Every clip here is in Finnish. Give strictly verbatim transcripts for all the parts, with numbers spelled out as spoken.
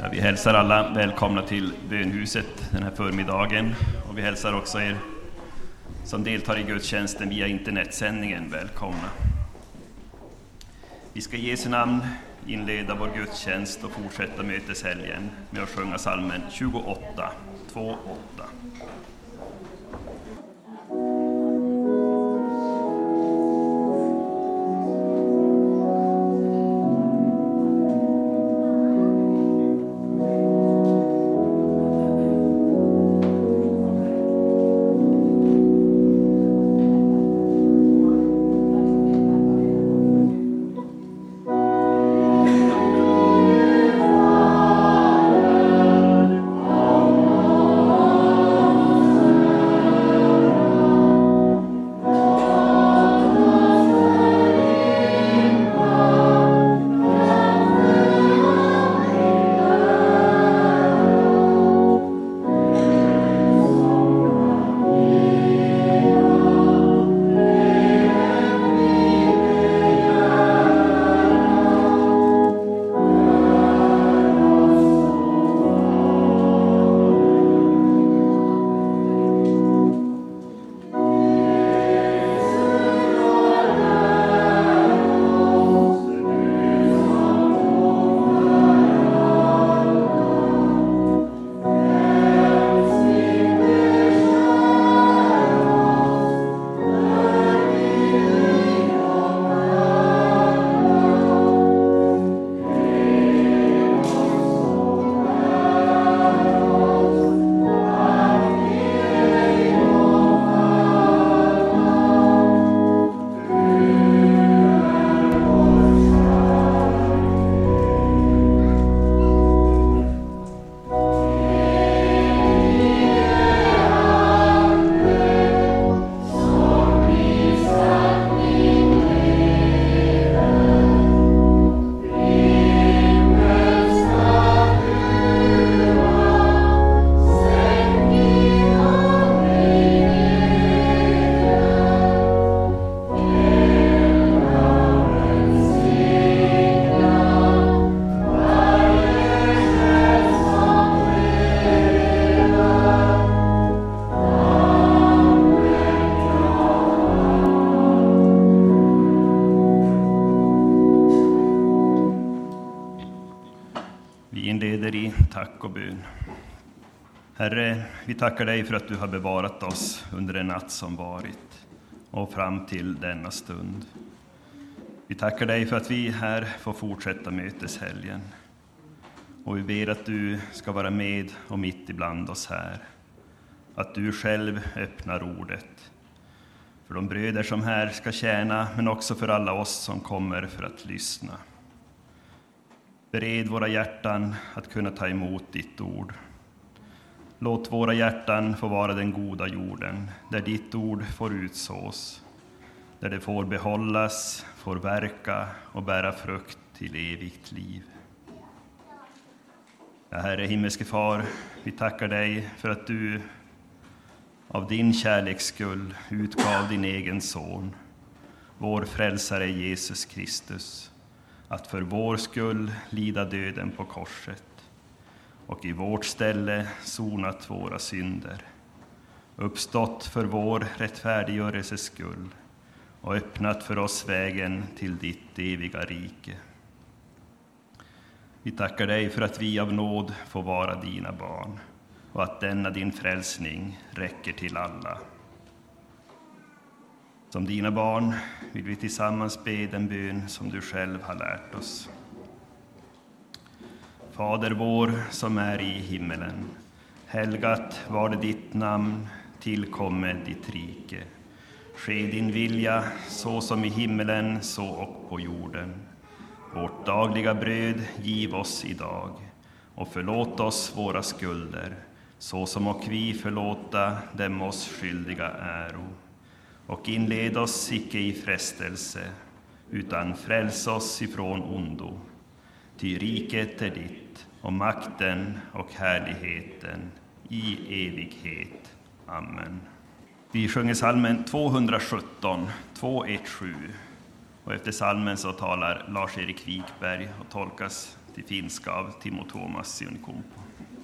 Ja, vi hälsar alla välkomna till bönhuset den här förmiddagen, och vi hälsar också er som deltar i gudstjänsten via internetsändningen välkomna. Vi ska i Jesu namn inleda vår gudstjänst och fortsätta möteshelgen med att sjunga psalmen tjugoåtta, två åtta. Herre, vi tackar dig för att du har bevarat oss under en natt som varit och fram till denna stund. Vi tackar dig för att vi här får fortsätta möteshelgen. Och vi ber att du ska vara med och mitt ibland oss här. Att du själv öppnar ordet för de bröder som här ska tjäna, men också för alla oss som kommer för att lyssna. Bered våra hjärtan att kunna ta emot ditt ord. Låt våra hjärtan få vara den goda jorden, där ditt ord får utsås, där det får behållas, får verka och bära frukt till evigt liv. Ja, Herre himmelske far, vi tackar dig för att du av din kärleks skull utgav din egen son, vår frälsare Jesus Kristus, att för vår skull lida döden på korset och i vårt ställe sonat våra synder, uppstått för vår rättfärdiggörelses skull och öppnat för oss vägen till ditt eviga rike. Vi tackar dig för att vi av nåd får vara dina barn och att denna din frälsning räcker till alla. Som dina barn vill vi tillsammans be den bön som du själv har lärt oss. Fader vår som är i himmelen, helgat var det ditt namn, tillkomme ditt rike. Ske din vilja så som i himmelen så och på jorden. Vårt dagliga bröd giv oss idag och förlåt oss våra skulder så som och vi förlåta dem oss skyldiga äro. Och inled oss icke i frestelse utan fräls oss ifrån ondo. Ty riket är ditt och makten och härligheten i evighet. Amen. Vi sjunger psalmen tvåhundrasjutton, tvåhundrasjuttiosju. Och efter psalmen så talar Lars-Erik Wikberg och tolkas till finska av Timo Tuomas Kumpo.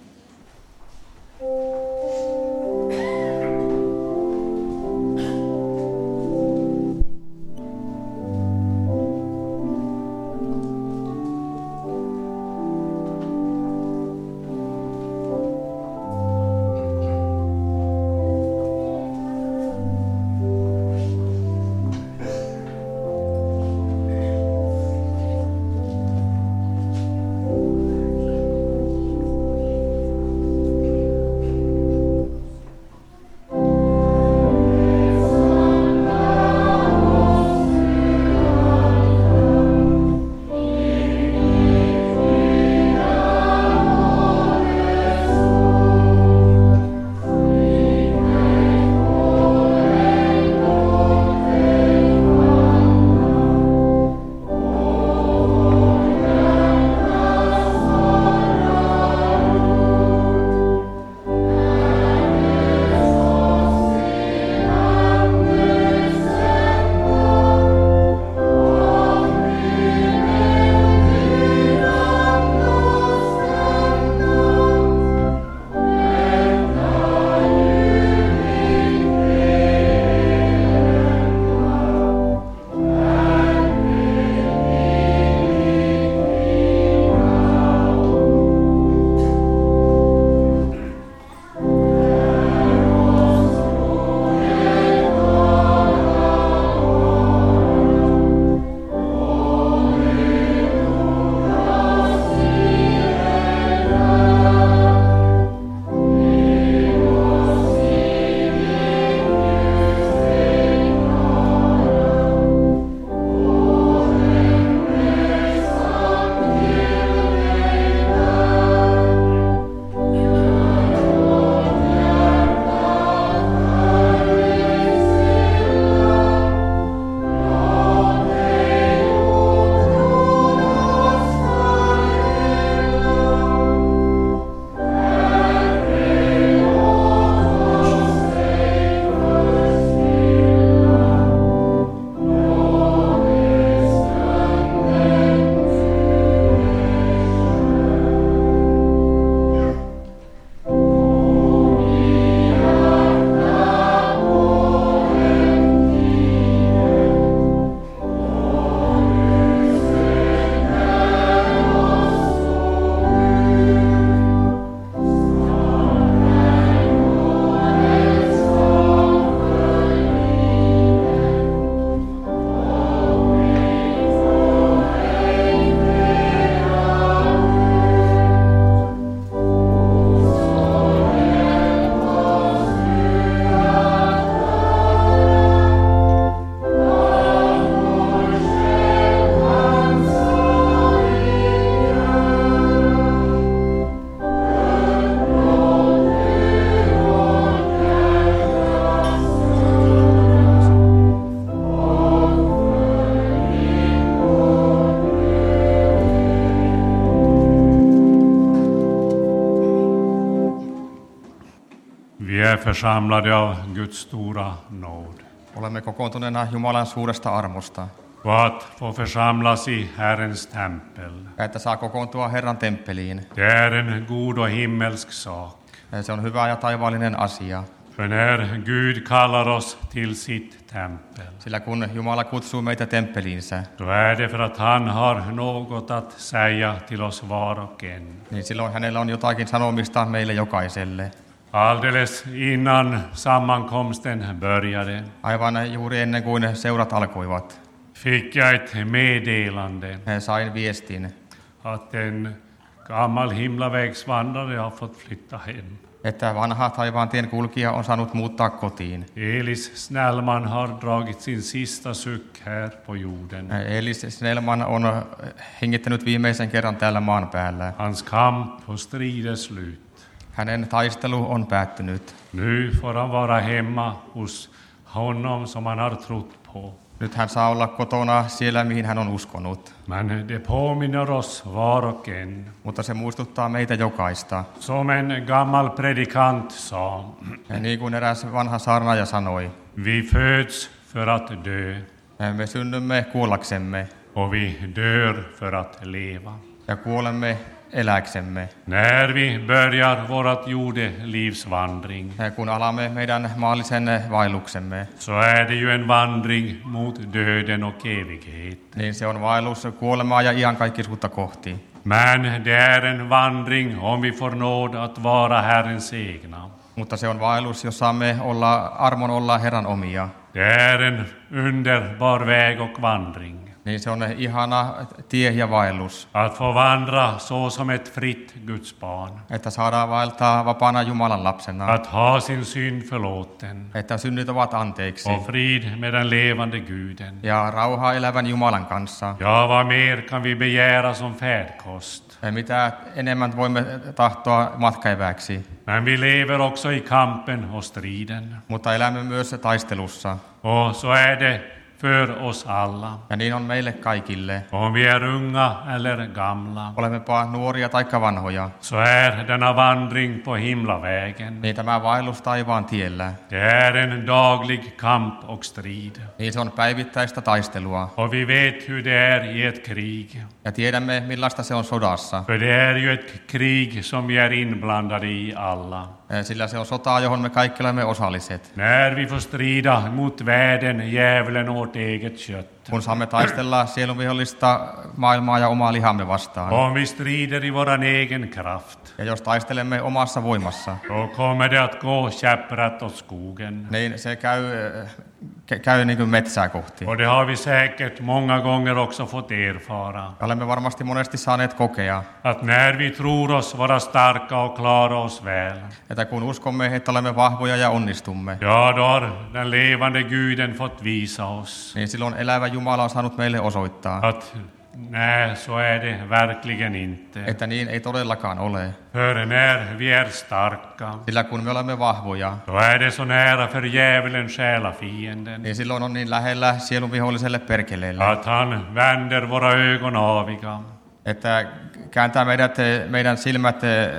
Vi är församlade av Guds stora nåd. Olemme kokoontuneena Jumalan suuresta armosta. Och att få församlas i Herrens tempel. Että saa kokoontua Herran temppeliin. Det är en god och himmelsk sak. Se on hyvä ja taivaallinen asia. För när Gud kallar oss till sitt tempel. Sillä kun Jumala kutsuu meitä temppeliinsä. Då är det för att han har något att säga till oss var och en. Niin silloin hänellä on jotakin sanomista meille jokaiselle. Alldeles innan sammankomsten började. Aivan juuri ennen kuin seurat alkoivat. Fick jag ett meddelande. Sain viestin. Att en gammal himlavägsvandrare har fått flytta hem. Että vanha taivaan tien kulkija on saanut muuttaa kotiin. Elis Snellman har dragit sin sista suck här på jorden. Elis Snellman on hengittänyt viimeisen kerran täällä maan päällä. Hans kamp och strid är slut. Hänen taistelu on päättynyt. Nu får han vara hemma hos honom som han har trott på. Nyt hän saa olla kotona siellä, mihin hän on uskonut. Men det påminner oss var och en. Mutta se muistuttaa meitä jokaista. Som en gammal predikant sa. Ja niin kuin eräs vanha saarnaaja sanoi. Vi föds för att dö. Me synnymme kuollaksemme. Och vi dör för att leva. ja kuolemme eläksemme. När vi börjar vårt jordelivsvandring Kun alamme meidän maallisen vaelluksemme, så är det ju en vandring mot döden och evighet. niin se on vaellus kuolemaa ja iankaikkisuutta kohti. Men det är en vandring om vi får nåd att vara Herrens egna. Mutta se on vaellus, jos saamme olla, armon olla Herran omia. Det är en underbar väg och vandring. Niin se on ihana tie ja vaellus. Att få vandra så som ett fritt Guds barn. Että saadaan vaeltaa vapaana Jumalan lapsena. Att ha sin synd förlåten. Että synnit ovat anteeksi. Och frid med den levande Guden. Ja rauhaa elävän Jumalan kanssa. Ja, vad mer kan vi begära som färdkost? Ja mitä enemmän voimme tahtoa matkaeväksi. Men vi lever också i kampen och striden. Mutta elämme myös taistelussa. Och så är det för oss alla. Ja niin on meille kaikille. Om vi är unga eller gamla, Olemmepa nuoria taikka vanhoja. så är denna vandring på himlavägen. Niin tämä vaellus taivaan tiellä. Det är en daglig kamp och strid. Niin se on päivittäistä taistelua. Och vi vet hur det är i ett krig. Ja tiedämme millaista se on sodassa. För det är ju ett krig som vi är inblandade i alla. Sillä se on sotaa, johon me kaikki olemme osalliset. När vi får strida mot världen, djävulen och vårt eget kött. Kun saamme taistella sielunvihollista maailmaa ja omaa lihamme vastaan. Om vi strider i våran egen kraft, Ja jos taistelemme omassa voimassa, då kommer det att gå käpprätt åt skogen. niin se käy, käy niin kuin metsää kohti. Och det har vi säkert många gånger också fått erfara. Olemme varmasti monesti saaneet kokea, Att när vi tror oss vara starka och klara oss väl, että kun uskomme, että olemme vahvoja ja onnistumme, ja då har den levande Guden fått visa oss niin silloin elävä Jumala on saanut meille osoittaa, att nej, så är det verkligen inte. että niin ei todellakaan ole. För när vi är starka, Sillä kun me olemme vahvoja, då är det så nära för djävulen, själafienden, niin silloin on niin lähellä sielunviholliselle perkeleelle, att han vänder våra ögon aviga. että kääntää meidät, meidän silmät,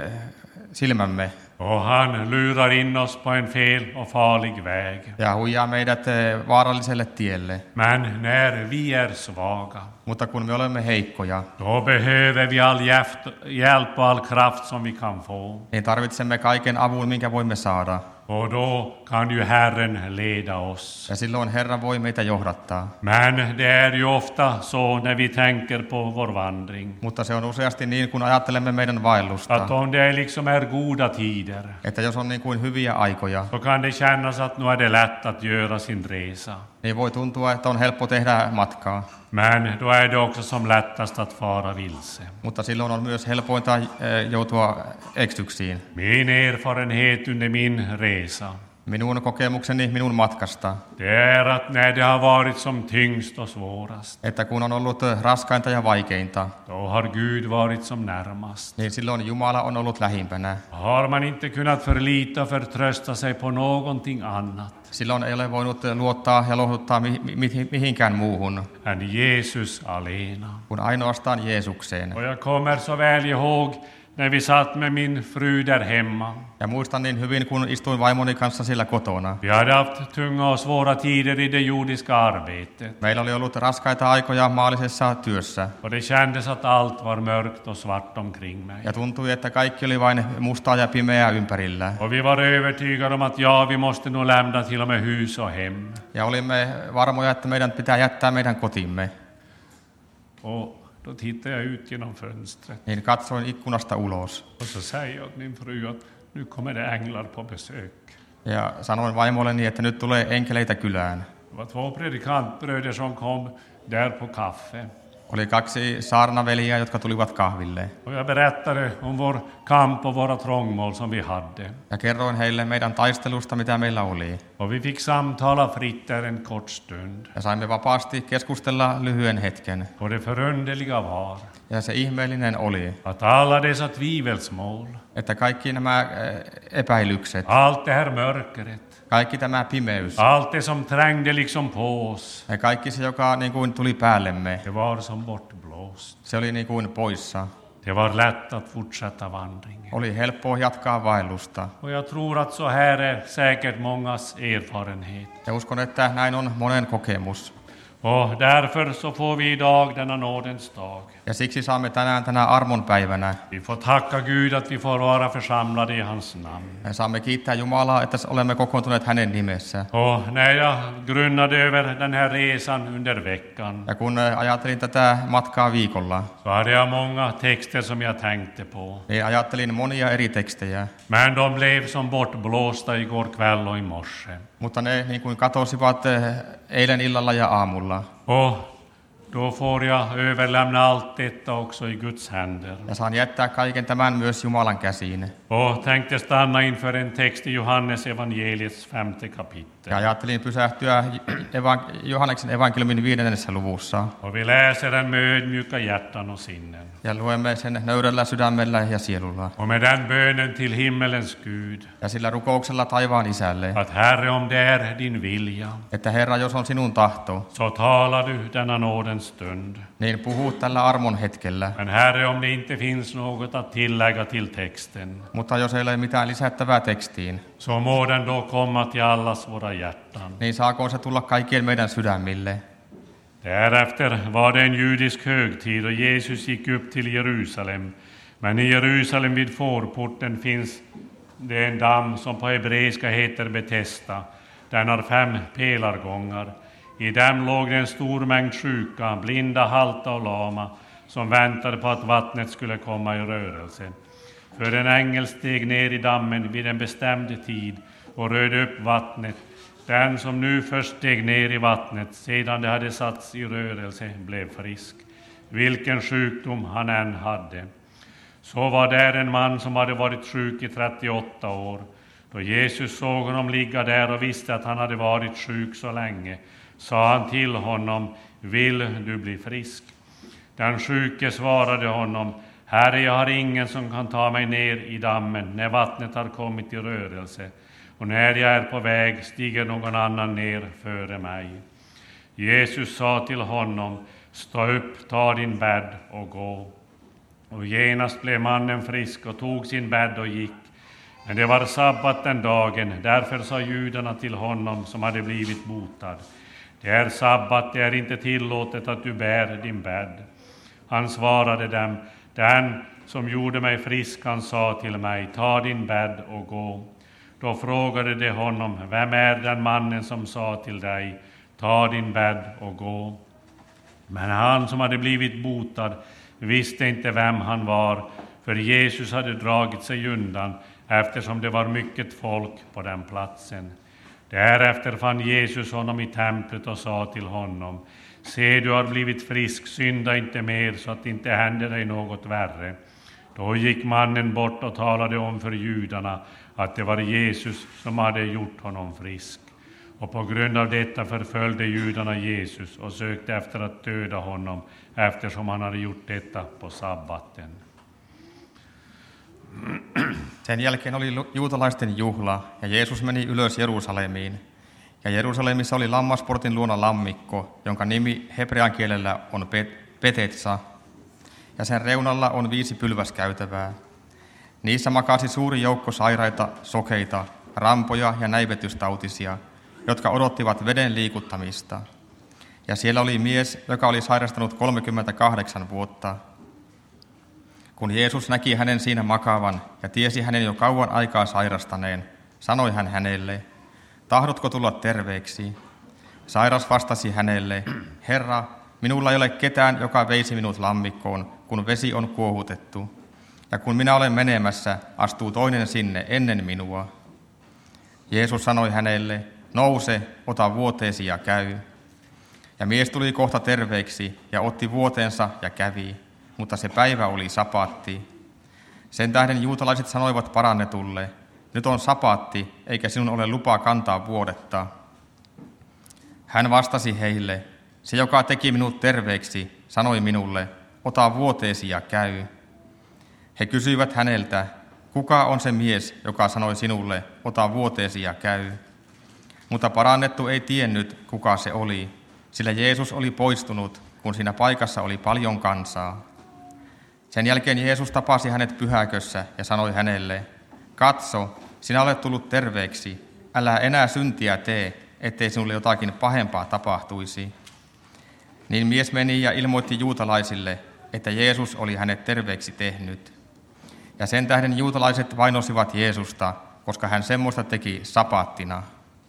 silmämme Och han lurar in oss på en fel och farlig väg. ja huijaa meidät vaaralliselle tielle. Men när vi är svaga, Mutta kun me olemme heikkoja, då behöver vi all hjälp och all kraft som vi kan få. niin tarvitsemme kaiken avun, minkä voimme saada. Och då kan ju Herren leda oss. Ja silloin Herra voi meitä johdattaa. Men det är ju ofta så när vi tänker på vår vandring, Mutta se on useasti niin, kun ajattelemme meidän vaellusta, att om det liksom är goda tider, että jos on niin kuin hyviä aikoja, så kan det kännas att nu är det lätt att göra sin resa. niin voi tuntua, että on helppo tehdä matkaa. Men då är det också som lättast att fara vilse. Mutta silloin on myös helpointa joutua eksyksiin. Min erfarenhet under min resa, Minun kokemukseni minun matkasta, det är att när det har varit som tyngst och svårast, että kun on ollut raskainta ja vaikeinta, då har Gud varit som närmast. niin silloin Jumala on ollut lähimpänä. Har man inte kunnat förlita och förtrösta sig på någonting annat Silloin ei ole voinut luottaa ja lohduttaa mi- mi- mihinkään muuhun än Jesus alena. kuin ainoastaan Jeesukseen. Och jag kommer så väl ihåg när vi satt med min fru där hemma. Ja muistan niin hyvin, kun istuin vaimoni kanssa sillä kotona. Vi hade haft tunga och svåra tider i det jordiska arbetet. Meillä oli ollut raskaita aikoja maallisessa työssä. Och det kändes att allt var mörkt och svart omkring mig. Ja tuntui, että kaikki oli vain mustaa ja pimeää ympärillä. Och vi var övertygade om att ja, vi måste nog lämna till och med hus och hem. Ja olimme varmoja, että meidän pitää jättää meidän kotimme. Och då tittade jag ut genom fönstret Niin katsoin ikkunasta ulos. och så säger jag till min fru att nu kommer det änglar på besök. Ja sanoin vaimolleni, että nyt tulee enkeleitä kylään. Det var två predikantbröder som kom där på kaffe. Oli kaksi saarnaveliä, jotka tulivat kahville. Och jag berättade om vår kamp och våra trångmål som vi hade. Ja kerroin heille meidän taistelusta, mitä meillä oli. Och vi fick samtala fritt där en kort stund. Ja saimme vapaasti keskustella lyhyen hetken. Och det förunderliga var Ja se ihmeellinen oli, att alla dessa tvivelsmål, että kaikki nämä epäilykset, allt det här mörkret, kaikki tämä pimeys, allt det som trängde liksom på oss, ja kaikki se, joka niin kuin tuli päällemme, det var som bortblåst. se oli niin kuin poissa. Det var lätt att fortsätta vandringen. Oli helppoa jatkaa vaellusta. Och jag tror att så här är säkert mångas erfarenhet. Ja uskon, että näin on monen kokemus. Och därför så får vi idag denna nådens dag. Ja siksi saamme tänään tänä armonpäivänä. Vi får tacka Gud att vi får vara församlade i hans namn. Me saamme kiittää Jumalaa, että olemme kokoontuneet hänen nimessä. Och när jag grunnade över den här resan under veckan, Ja kun ajattelin tätä matkaa viikolla, så hade jag många texter som jag tänkte på. niin ajattelin monia eri tekstejä. Men de blev som bortblåsta igår kväll och i morse. Mutta ne niin kuin katosivat eilen illalla ja aamulla. Och då får jag överlämna allt detta också i Guds händer. Ja saan jättää kaiken tämän myös Jumalan käsiin. Och tänkte stanna inför en text i Johannes evangeliets femte kapitel. Ja ajattelin pysähtyä evan- Johanneksen evankeliumin viidennessä luvussa. Och vi läser den med ödmjuka hjärtan och sinnen. Ja luemme sen nöyrällä sydämellä ja sielulla. Och med den bönen till himmelens Gud, Ja sillä rukouksella taivaan isälle, att Herre, om det är din vilja, että Herra, jos on sinun tahto, så talar du denna nådens stund. niin puhu tällä armon hetkellä. Men Herre, om det inte finns något att tillägga till texten, Mutta jos ei ole mitään lisättävää tekstiin, så må den då komma till allas våra hjärtan. niin saakoon se tulla kaikkien meidän sydämille. Därefter var det en judisk högtid och Jesus gick upp till Jerusalem. Men i Jerusalem vid fårporten finns det en damm som på hebreiska heter Betesda. Den har fem pelargångar. I dem låg det en stor mängd sjuka, blinda, halta och lama, som väntade på att vattnet skulle komma i rörelse. För en ängel steg ner i dammen vid en bestämd tid och rörde upp vattnet. Den som nu först steg ner i vattnet sedan det hade satts i rörelse blev frisk, vilken sjukdom han än hade. Så var där en man som hade varit sjuk i trettioåtta år. Då Jesus såg honom ligga där och visste att han hade varit sjuk så länge, sa han till honom: vill du bli frisk? Den sjuke svarade honom: Herre, jag har ingen som kan ta mig ner i dammen när vattnet har kommit i rörelse, och när jag är på väg stiger någon annan ner före mig. Jesus sa till honom: stå upp, ta din bädd och gå. Och genast blev mannen frisk och tog sin bädd och gick. Men det var sabbat den dagen, därför sa judarna till honom som hade blivit botad: det är sabbat, det är inte tillåtet att du bär din bädd. Han svarade dem: den som gjorde mig frisk, han sa till mig: ta din bädd och gå. Då frågade de honom: vem är den mannen som sa till dig: ta din bädd och gå? Men han som hade blivit botad visste inte vem han var, för Jesus hade dragit sig undan, eftersom det var mycket folk på den platsen. Därefter fann Jesus honom i templet och sa till honom: se, du har blivit frisk, synda inte mer så att det inte händer dig något värre. Då gick mannen bort och talade om för judarna att det var Jesus som hade gjort honom frisk. Och på grund av detta förföljde judarna Jesus och sökte efter att döda honom, eftersom han hade gjort detta på sabbaten. Sen jälkeen oli juutalaisten juhla, ja Jeesus meni ylös Jerusalemiin. Ja Jerusalemissa oli lammasportin luona lammikko, jonka nimi hebrean kielellä on Betetsa, ja sen reunalla on viisi pylväskäytävää. Niissä makasi suuri joukko sairaita, sokeita, rampoja ja näivetystautisia, jotka odottivat veden liikuttamista. Ja siellä oli mies, joka oli sairastanut kolmekymmentäkahdeksan vuotta. Kun Jeesus näki hänen siinä makaavan ja tiesi hänen jo kauan aikaa sairastaneen, sanoi hän hänelle: tahdotko tulla terveeksi? Sairas vastasi hänelle: Herra, minulla ei ole ketään, joka veisi minut lammikkoon, kun vesi on kuohutettu. Ja kun minä olen menemässä, astuu toinen sinne ennen minua. Jeesus sanoi hänelle: nouse, ota vuoteesi ja käy. Ja mies tuli kohta terveeksi ja otti vuoteensa ja kävi, mutta se päivä oli sapaatti. Sen tähden juutalaiset sanoivat parannetulle: nyt on sapaatti, eikä sinun ole lupaa kantaa vuodetta. Hän vastasi heille: se, joka teki minut terveeksi, sanoi minulle: ota vuoteesi ja käy. He kysyivät häneltä: kuka on se mies, joka sanoi sinulle: ota vuoteesi ja käy? Mutta parannettu ei tiennyt, kuka se oli, sillä Jeesus oli poistunut, kun siinä paikassa oli paljon kansaa. Sen jälkeen Jeesus tapasi hänet pyhäkössä ja sanoi hänelle: katso, sinä olet tullut terveeksi, älä enää syntiä tee, ettei sinulle jotakin pahempaa tapahtuisi. Niin mies meni ja ilmoitti juutalaisille, että Jeesus oli hänet terveeksi tehnyt. Ja sen tähden juutalaiset vainosivat Jeesusta, koska hän semmoista teki sapaattina.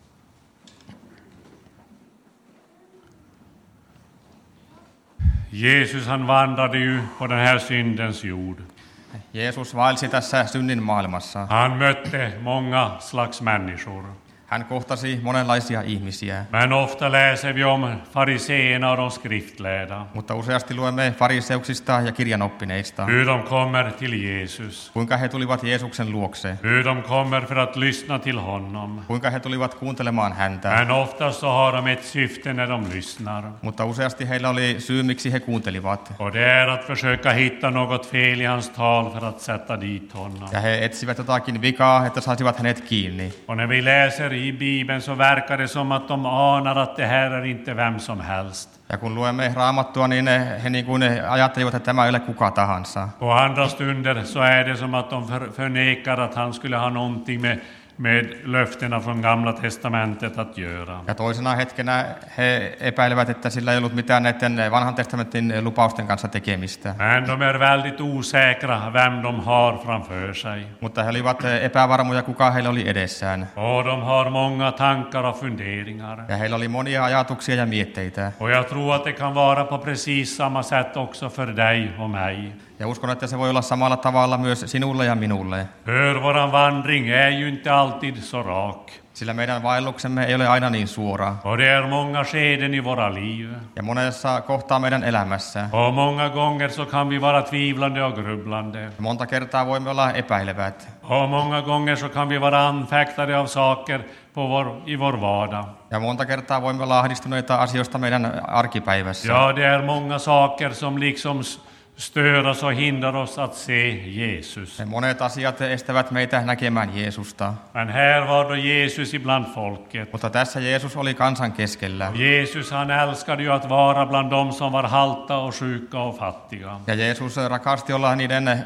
Jesus han vandrade ju på den här syndens jord. Jeesus vaelsi tässä synnin maailmassa. Han mötte många slags människor. Hän kohtasi monenlaisia ihmisiä. Men ofta läser vi om fariseerna och de skriftlärda. Mutta useasti luemme fariseuksista ja kirjanoppineista. Hur de kommer till Jesus. Kuinka he tulivat Jeesuksen luokse. Hur de kommer för att lyssna till honom. Kuinka he tulivat kuuntelemaan häntä. Men ofta så har de ett syfte när de lyssnar. Mutta useasti heillä oli syy, miksi he kuuntelivat. Och det är att försöka hitta något fel i hans tal för att sätta dit honom. Ja he etsivät jotakin vikaa, että saisivat hänet kiinni. Och när vi läser i Bibeln så verkar det som att de anar att det här är inte vem som helst. Ja kun luemme Raamattua, niin he niin kuin ajattelivat, että tämä ei ole kuka tahansa. På andra stunder så är det som att de för, förnekar att han skulle ha någonting med, med löftena från Gamla testamentet att göra. Ja toisena hetkenä he epäilevät, että sillä ei ollut mitään näiden vanhan testamentin lupausten kanssa tekemistä. Men de är väldigt osäkra vem de har framför sig. Mutta he olivat epävarmoja, kuka heillä oli edessään. Och de har många tankar och funderingar. Ja heillä oli monia ajatuksia ja mietteitä. Och jag tror att det kan vara på precis samma sätt också för dig och mig. Ja uskon, että se voi olla samalla tavalla myös sinulle ja minulle. För våran vandring är ju inte alltid så rak. Sillä meidän vaelluksemme ei ole aina niin suora. Och det är många skeden i våra liv. Ja monessa kohtaa meidän elämässä. Och många gånger så kan vi vara tvivlande och grubblande. Ja monta kertaa voimme olla epäilevät. Och många gånger så kan vi vara anfäktade av saker på vår, i vår vardag. Ja monta kertaa voimme olla ahdistuneita asioista meidän arkipäivässä. Ja, det är många saker som liksom stör oss och hindrar oss att se Jesus. Ja monet asiat estävät meitä näkemään Jeesusta. Men här var då Jesus ibland folket. Mutta tässä Jeesus oli kansan keskellä. Jesus han älskade ju att vara bland dem som var halta och sjuka och fattiga. Ja Jeesus rakasti olla niiden, äh,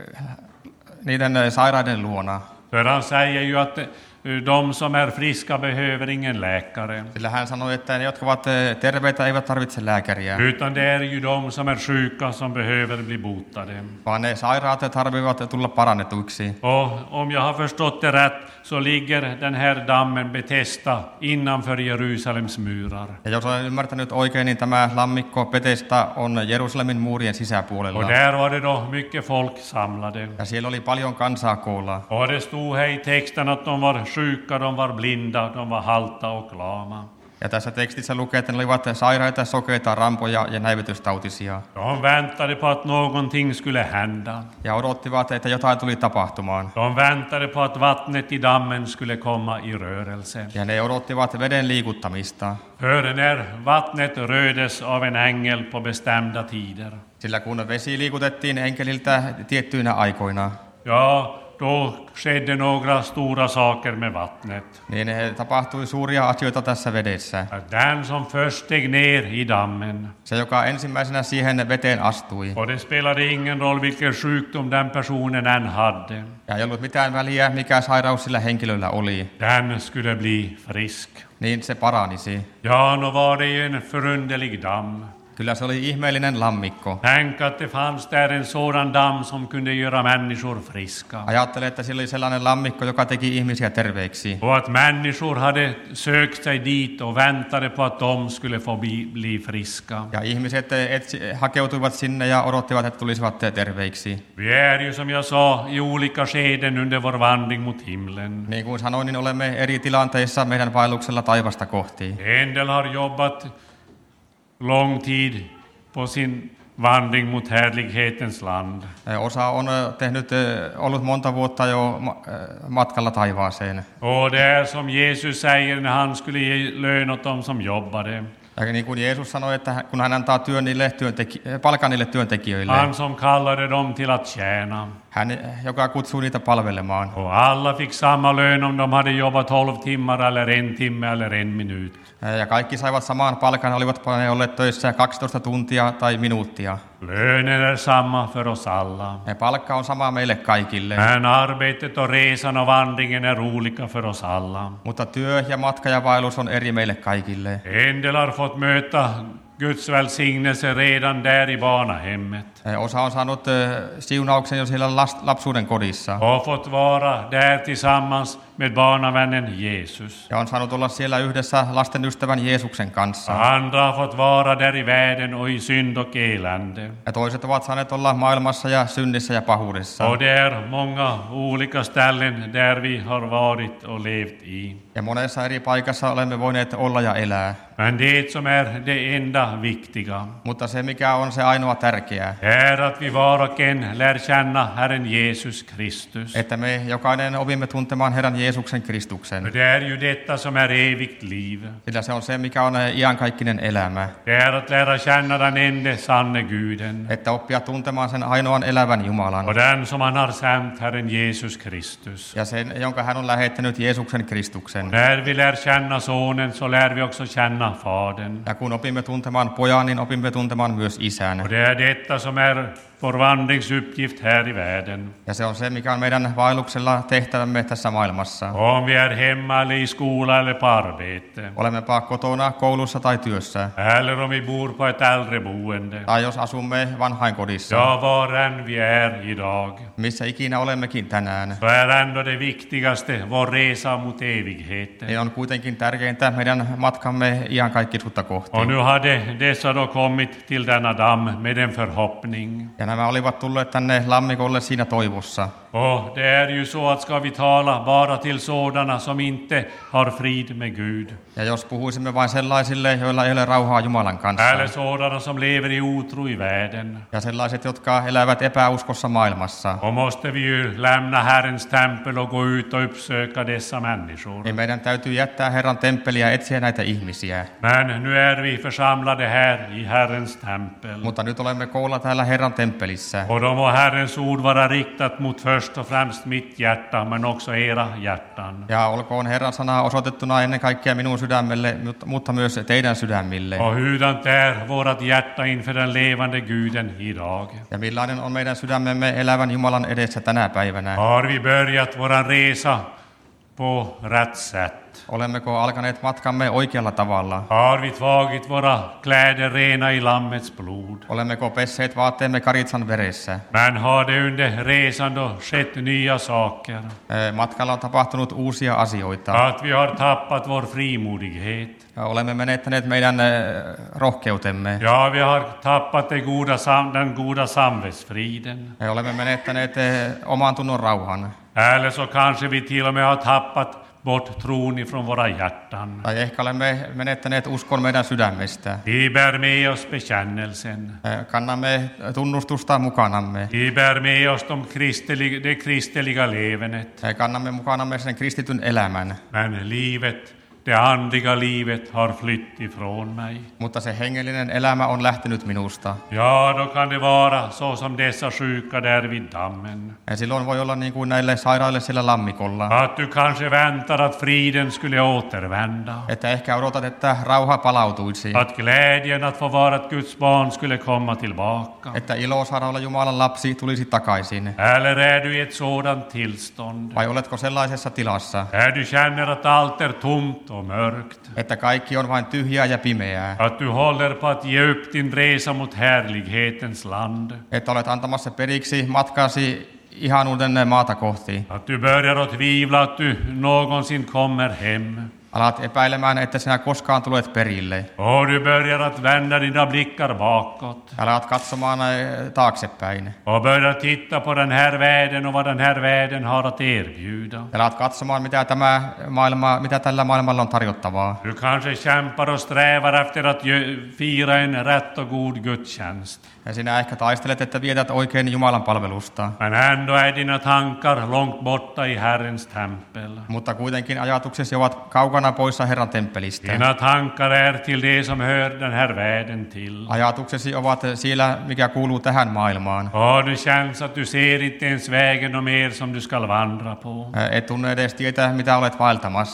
niiden sairaiden luona. För han säger ju att de som är friska behöver ingen läkare. Sillä hän sanoi, että ne, jotka ovat terveitä, eivät tarvitse lääkäriä. Utan det är ju de som är sjuka som behöver bli botade. Vaan ne sairaat tarvitsevat tulla parannetuiksi. Och om jag har förstått det rätt så ligger den här dammen Betesda innanför Jerusalems murar. Ja jos olen ymmärtänyt oikein, niin tämä lammikko Betesda on Jerusalemin muurien sisäpuolella. Och där var det då mycket folk samlade. Ja siellä oli paljon kansaa koolla. Och det stod här i texten att de var sjuka, de var blinda, de var halta och lama. Ja tässä tekstissä lukee, että ne olivat sairaita, sokeita, rampoja ja näivetystautisia. De väntade på att någonting skulle hända. Ja odottivat, että jotain tuli tapahtumaan. De väntade på att vattnet i dammen skulle komma i rörelse. Ja ne odottivat veden liikuttamista. För när vattnet rördes av en ängel på bestämda tider. Sillä kun vesi liikutettiin enkeliltä tiettyinä aikoina. Ja, då skedde några stora saker med vattnet. Niin tapahtui suuria asioita tässä vedessä. Den som först steg ner i dammen. Se, joka ensimmäisenä siihen veteen astui. Och det spelade ingen roll vilken sjukdom den personen än hade. Ja ei ollut mitään väliä, mikä sairaus sillä henkilöllä oli. Den skulle bli frisk. Niin se paranisi. Ja, nu var det ju en förunderlig damm. Kyllä se oli ihmeellinen lammikko. Tänk att det fanns där en sådan damm som kunde göra människor friska. Ajattele, että sillä oli sellainen lammikko, joka teki ihmisiä terveiksi. Och att människor hade sökt sig dit och väntade på att de skulle få bli, bli friska. Ja ihmiset etsi, hakeutuivat sinne ja odottivat, että tulisivat terveiksi. Vi är ju som jag sa i olika skeden under vår vandring mot himlen. Niin kuin sanoin, niin olemme eri tilanteissa meidän vaelluksella taivasta kohti. En del har jobbat lång tid på sin vandring mot härlighetens land. Osa on tehnyt, ollut monta vuotta jo matkalla taivaaseen. Och det är som Jesus säger när han skulle ge lön åt dem som jobbade. Ja niin kuin Jeesus sanoi, että kun hän antaa työn niille työntekij- palkan niille työntekijöille. Han som kallade dem till att tjäna. Hän, joka kutsuu niitä palvelemaan. Och alla fick samma lön om de hade jobbat tolv timmar eller en timme eller en minut. Ja kaikki saivat samaan palkan, olivat ne olleet töissä kaksitoista tuntia tai minuuttia. Lönen är samma för oss alla. Ja palkka on sama meille kaikille. Men arbetet och resan och vandringen är olika för oss alla. Mutta työ ja matka ja vaellus on eri meille kaikille. En del har fått möta Guds välsignelse redan där i barnahemmet. Osa on saanut siunauksen jo siellä lapsuuden kodissa. Och fått vara där tillsammans med barnavännen Jesus. Ja on saanut olla siellä yhdessä lasten ystävän Jeesuksen kanssa. Andra har fått vara där i världen och i synd och elände. Ja toiset ovat saaneet olla maailmassa ja synnissä ja pahuudessa. Och det är många olika ställen där vi har varit och levt i. Ja monessa eri paikassa olemme voineet olla ja elää. Men det som är det enda viktiga Mutta se mikä on se ainoa tärkeää, är att vi var och en lär känna Herren Jesus Kristus. että me jokainen opimme tuntemaan Herran Jeesuksen Kristuksen. För det är ju detta som är evigt liv. Sillä se on se mikä on iankaikkinen elämä. Det är att lära känna den ende sanne Guden. Että oppia tuntemaan sen ainoan elävän Jumalan. Och den som han har sänt, Herren Jesus Kristus. Ja sen, jonka hän on lähettänyt Jeesuksen Kristuksen. När vi lär känna sonen så lär vi också känna Fadern. Ja kun opimme tuntemaan pojan, niin opimme tuntemaan myös isän. Och det är detta som är vår vandringsuppgift här i världen. Ja se on se, mikä on meidän vaelluksella tehtävämme tässä maailmassa. Om vi är hemma eller i skola eller på arbete. Olemmepa kotona, koulussa tai työssä. Eller om vi bor på ett äldreboende. Tai jos asumme vanhainkodissa. Ja, var än vi är idag. Missä ikinä olemmekin tänään. Så är ändå det viktigaste vår resa mot evigheten. Ne on kuitenkin tärkeintä meidän matkamme iankaikkisuutta kohti. Och nu hade dessa då kommit till denna damm med en förhoppning. Ja nämä olivat tulleet tänne lammikolle siinä toivossa. Och det är ju så att ska vi tala bara till sådana som inte har frid med Gud. Ja jos puhuisimme vain sellaisille, joilla ei ole rauhaa Jumalan kanssa. Eller sådana som lever i otro i världen. Ja sellaiset, jotka elävät epäuskossa maailmassa. Och måste vi ju lämna Herrens tempel och gå ut och uppsöka dessa människor. Niin meidän täytyy jättää Herran temppeliä ja etsiä näitä ihmisiä. Men nu är vi församlade här i Herrens tempel. Mutta nyt olemme koolla täällä Herran temppelissä. Och då må Herrens ord vara riktat mot först och främst mitt hjärta, men också era hjärtan. Ja olkoon Herran sana osoitettuna ennen kaikkea minun sydämelle, mutta myös teidän sydämille. Och hurdant är vårat hjärta inför den levande Guden idag? Ja millainen on meidän sydämemme elävän Jumalan edessä tänä päivänä? Har vi börjat våran resa på rätt sätt? Olemmeko alkaneet matkamme oikealla tavalla? Har vi tagit våra kläder rena i Lammets blod? Olemmeko pesseet vaatteemme karitsan veressä? Men har det under resan då skett nya saker? Matkalla on tapahtunut uusia asioita. Att vi har tappat vår frimodighet. Ja olemme menettäneet meidän rohkeutemme. Ja, vi har tappat det goda sam- den goda samvetsfriden. Ja olemme menettäneet oman tunnon rauhan. Eller så kanske vi till och med har tappat bort tron ifrån våra hjärtan. Tai ehkä olemme menettäneet uskon meidän sydämestä. Vi bär med oss bekännelsen. Kannamme tunnustusta mukanamme. Vi bär med oss de kristeliga, det kristeliga levenet. Kannamme mukanamme sen kristityn elämän. Men livet, det andliga livet har flytt ifrån mig. Mutta se hengellinen elämä on lähtenyt minusta. Ja, då kan det vara så som dessa sjuka där vid dammen. Ja silloin voi olla niin kuin näille sairaille siellä lammikolla. Att du kanske väntar att friden skulle återvända. Että ehkä odotat, että rauha palautuisi. Att glädjen att få vara ett Guds barn skulle komma tillbaka. Että ilo saada olla Jumalan lapsi tulisi takaisin. Eller är du i ett sådant tillstånd? Vai oletko sellaisessa tilassa? Där du känner att allt är tomt och mörkt. Että kaikki on vain tyhjää ja pimeää. Att du håller på att ge upp din resa mot härlighetens land. Että olet antamassa periksi matkasi ihanuuden maata kohti. Att du börjar att tvivla att du någonsin kommer hem. Alat epäilemään, että sinä koskaan tulet perille. Och du börjar att vända dina blickar bakåt. Alat katsomaan taaksepäin. Och börjar titta på den här världen och vad den här världen har att erbjuda. Alat katsomaan, mitä, tämä maailma, mitä tällä maailmalla on tarjottavaa. Du kanske kämpar och strävar efter att fira en rätt och god gudstjänst. Ja sinä ehkä taistelet, että vietät oikein Jumalan palvelusta. Men ändå är dina tankar långt borta i Herrens tempel. Mutta kuitenkin ajatuksesi ovat kaukana poissa Herran temppelistä. Dina tankar är till det som hör den här världen till. Ajatuksesi ovat siellä, mikä kuuluu tähän maailmaan. Och du känns att du ser inte ens vägen och mer som du ska vandra på. Et tunne edes tietää, mitä olet vaeltamassa.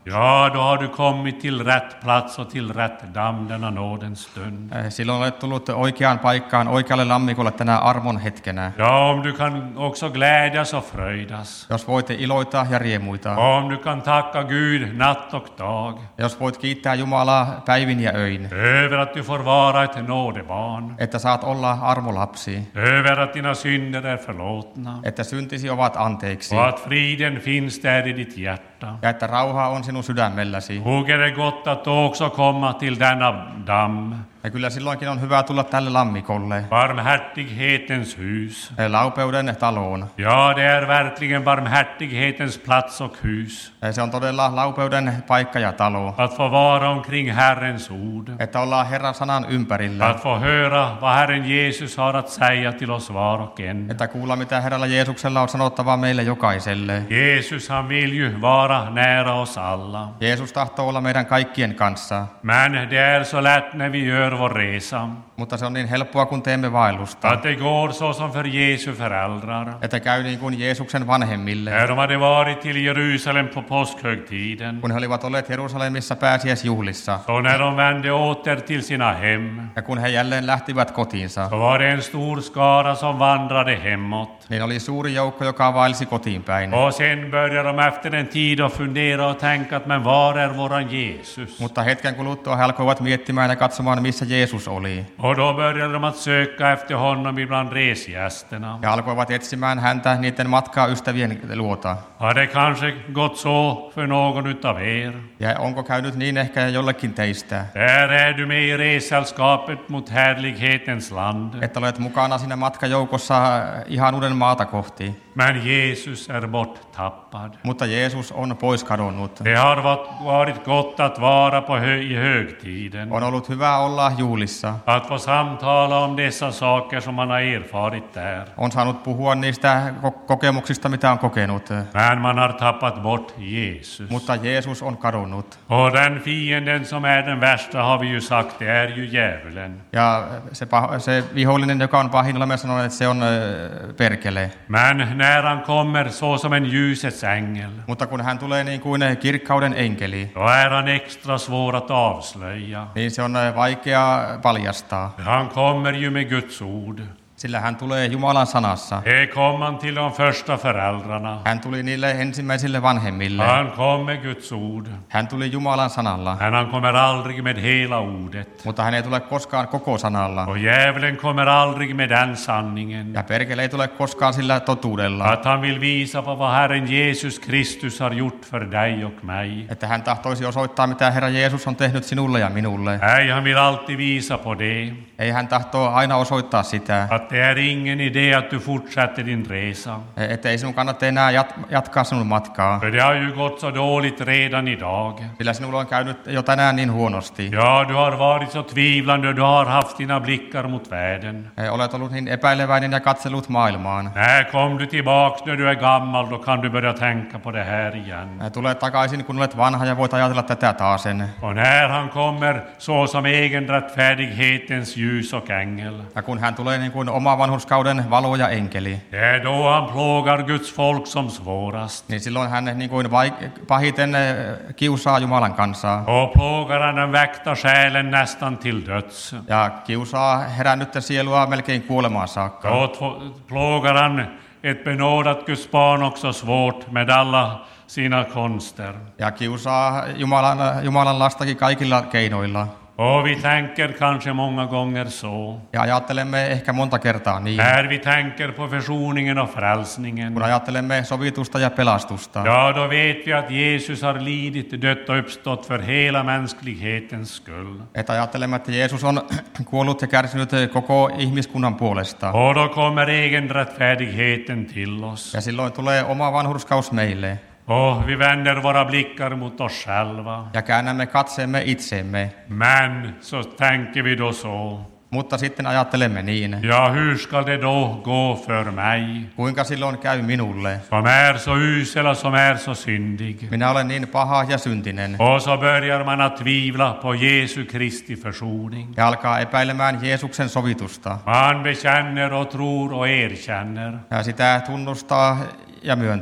Ja, då har du kommit till rätt plats och till rätt damm denna nådens stund. Silloin olet tullut oikeaan paikkaan, oikealle lammikolle tänä armon hetkenä. Ja, om du kan också glädjas och fröjdas. Jos voit iloita ja riemuita. Om du kan tacka Gud natt och dag. Jos voit kiittää Jumalaa päivin ja öin. Över att du får vara ett nådebarn. Että saat olla armolapsi. Över att dina synder är förlåtna. Että syntisi ovat anteeksi. Och att friden finns där i ditt hjärta. Ja että rauha on sinun sydämelläsi. Hur är det gott att också komma till denna damm. Ja kyllä silloinkin on hyvä tulla tälle lammikolle. Barmhärtighetens hus. Laupeuden taloon. Ja, det är verkligen barmhärtighetens plats och hus. Se on todella laupeuden paikka ja talo. Att få vara omkring Herrens ord. Että ollaan Herran sanan ympärillä. Att få höra vad Herren Jesus har att säga till oss var och en. Että kuulla mitä Herralla Jeesuksella on sanottavaa meille jokaiselle. Jesus, han vill ju vara nära oss alla. Jeesus tahtoo olla meidän kaikkien kanssa. Men det är så lätt när vi gör vår resa. Mutta se on niin helppoa, kun teemme vaellusta. Att det går så som för Jesu föräldrar. Että käy niin kuin Jeesuksen vanhemmille. När de hade varit till Jerusalem på påskhögtiden. Kun he olivat olleet Jerusalemissa pääsiäisjuhlissa. Så när de vände åter till sina hem. Ja kun he jälleen lähtivät kotiinsa. Så var det en stor skara som vandrade hemåt. Niin oli suuri joukko, joka vaelsi kotiin päin. Och sen började de efter en tid att fundera och tänka att men var är våran Jesus? Mutta hetken kuluttua he alkoivat miettimään ja katsomaan, missä Jeesus oli. Och då började de att söka efter honom ibland resgästerna. Ja alkoivat etsimään häntä niiden matkaa ystävien luota. Har det kanske gått så för någon utav er? Ja onko käynyt niin ehkä jollekin teistä? Där är du med i ressällskapet mot härlighetens land. Että olet mukana siinä matkajoukossa ihan uuden maata kohti. Men Jesus är borttappad. Mutta Jeesus on pois kadonnut. Det har varit gott att vara på hö- i högtiden. On ollut hyvä olla juhlissa. Att få samtala om dessa saker som man har erfarit där. On saanut puhua niistä ko- kokemuksista, mitä on kokenut. Men man har tappat bort Jesus. Mutta Jeesus on kadonnut. Och den fienden som är den värsta har vi ju sagt, det är ju djävulen. Ja se, pah- se vihollinen, joka on pahin, olemme sanoneet, että se on äh, perkele. Men när han kommer så som en ljusets ängel. Mutta kun hän tulee niin kuin kirkkauden enkeli, Då är han extra svår att avslöja. niin se on vaikea paljastaa. Han kommer ju med Guds ord. Sillä hän tulee Jumalan sanassa. Det kom han till de första föräldrarna. Hän tuli niille ensimmäisille vanhemmille. Han kom med Guds ord. Hän tuli Jumalan sanalla. Men han kommer aldrig med hela ordet. Mutta hän ei tule koskaan koko sanalla. Och djävulen kommer aldrig med den sanningen. Ja perkele ei tule koskaan sillä totuudella. Att han vill visa på vad Herren Jesus Kristus har gjort för dig och mig. Että hän tahtoisi osoittaa, mitä Herra Jeesus on tehnyt sinulle ja minulle. Nej, han vill alltid visa på det. Ei hän tahtoo aina osoittaa sitä. Att det är ingen idé att du fortsätter din resa. Että ei sinun kannata enää jat- jatkaa sinun matkaa. För det har ju gått så dåligt redan idag. Sillä sinulla on käynyt jo tänään niin huonosti. Ja, du har varit så tvivlande, du har haft dina blickar mot världen. Olet ollut niin epäileväinen ja katsellut maailmaan. När kom du tillbaks när du är gammal, då kan du börja tänka på det här igen. Tule takaisin, kun olet vanha ja voit ajatella tätä taasen. Och när han kommer så som egen rättfärdighetens ljus och ängel. Ja kun hän tulee niin kuin oma vanhurskauden valo ja enkeli. Det är då han plågar Guds folk som svårast. Niin silloin hän niin kuin vaik- pahiten kiusaa Jumalan kansaa. Och plågar han den väckta själen nästan till döds. Ja kiusaa herännyttä sielua melkein kuolemaan saakka. Då t- plågar han ett benådat Guds barn också svårt med alla sina konster. Ja kiusaa Jumalan, Jumalan lastakin kaikilla keinoilla. Och vi tänker kanske många gånger så. Ja ajattelemme ehkä monta kertaa niin. När vi tänker på försoningen och frälsningen. Kun ajattelemme sovitusta ja pelastusta. Ja, då vet vi att Jesus har lidit, dött och uppstått för hela mänsklighetens skull. Että ajattelemme, että Jeesus on kuollut ja kärsinyt koko ihmiskunnan puolesta. Och då kommer egen rättfärdigheten till oss. Ja silloin tulee oma vanhurskaus meille. Och vi vänder våra blickar mot oss själva. Ja käännämme katseemme itseemme. Men så tänker vi då så. Mutta sitten ajattelemme niin. Ja, hur ska det då gå för mig? Kuinka silloin käy minulle? Som är så usel och som är så syndig. Minä olen niin paha ja syntinen. Och så börjar man att tvivla på Jesu Kristi försoning. Ja alkaa epäilemään Jeesuksen sovitusta. Man bekänner och tror och erkänner. Ja sitä tunnustaa ja myöntää.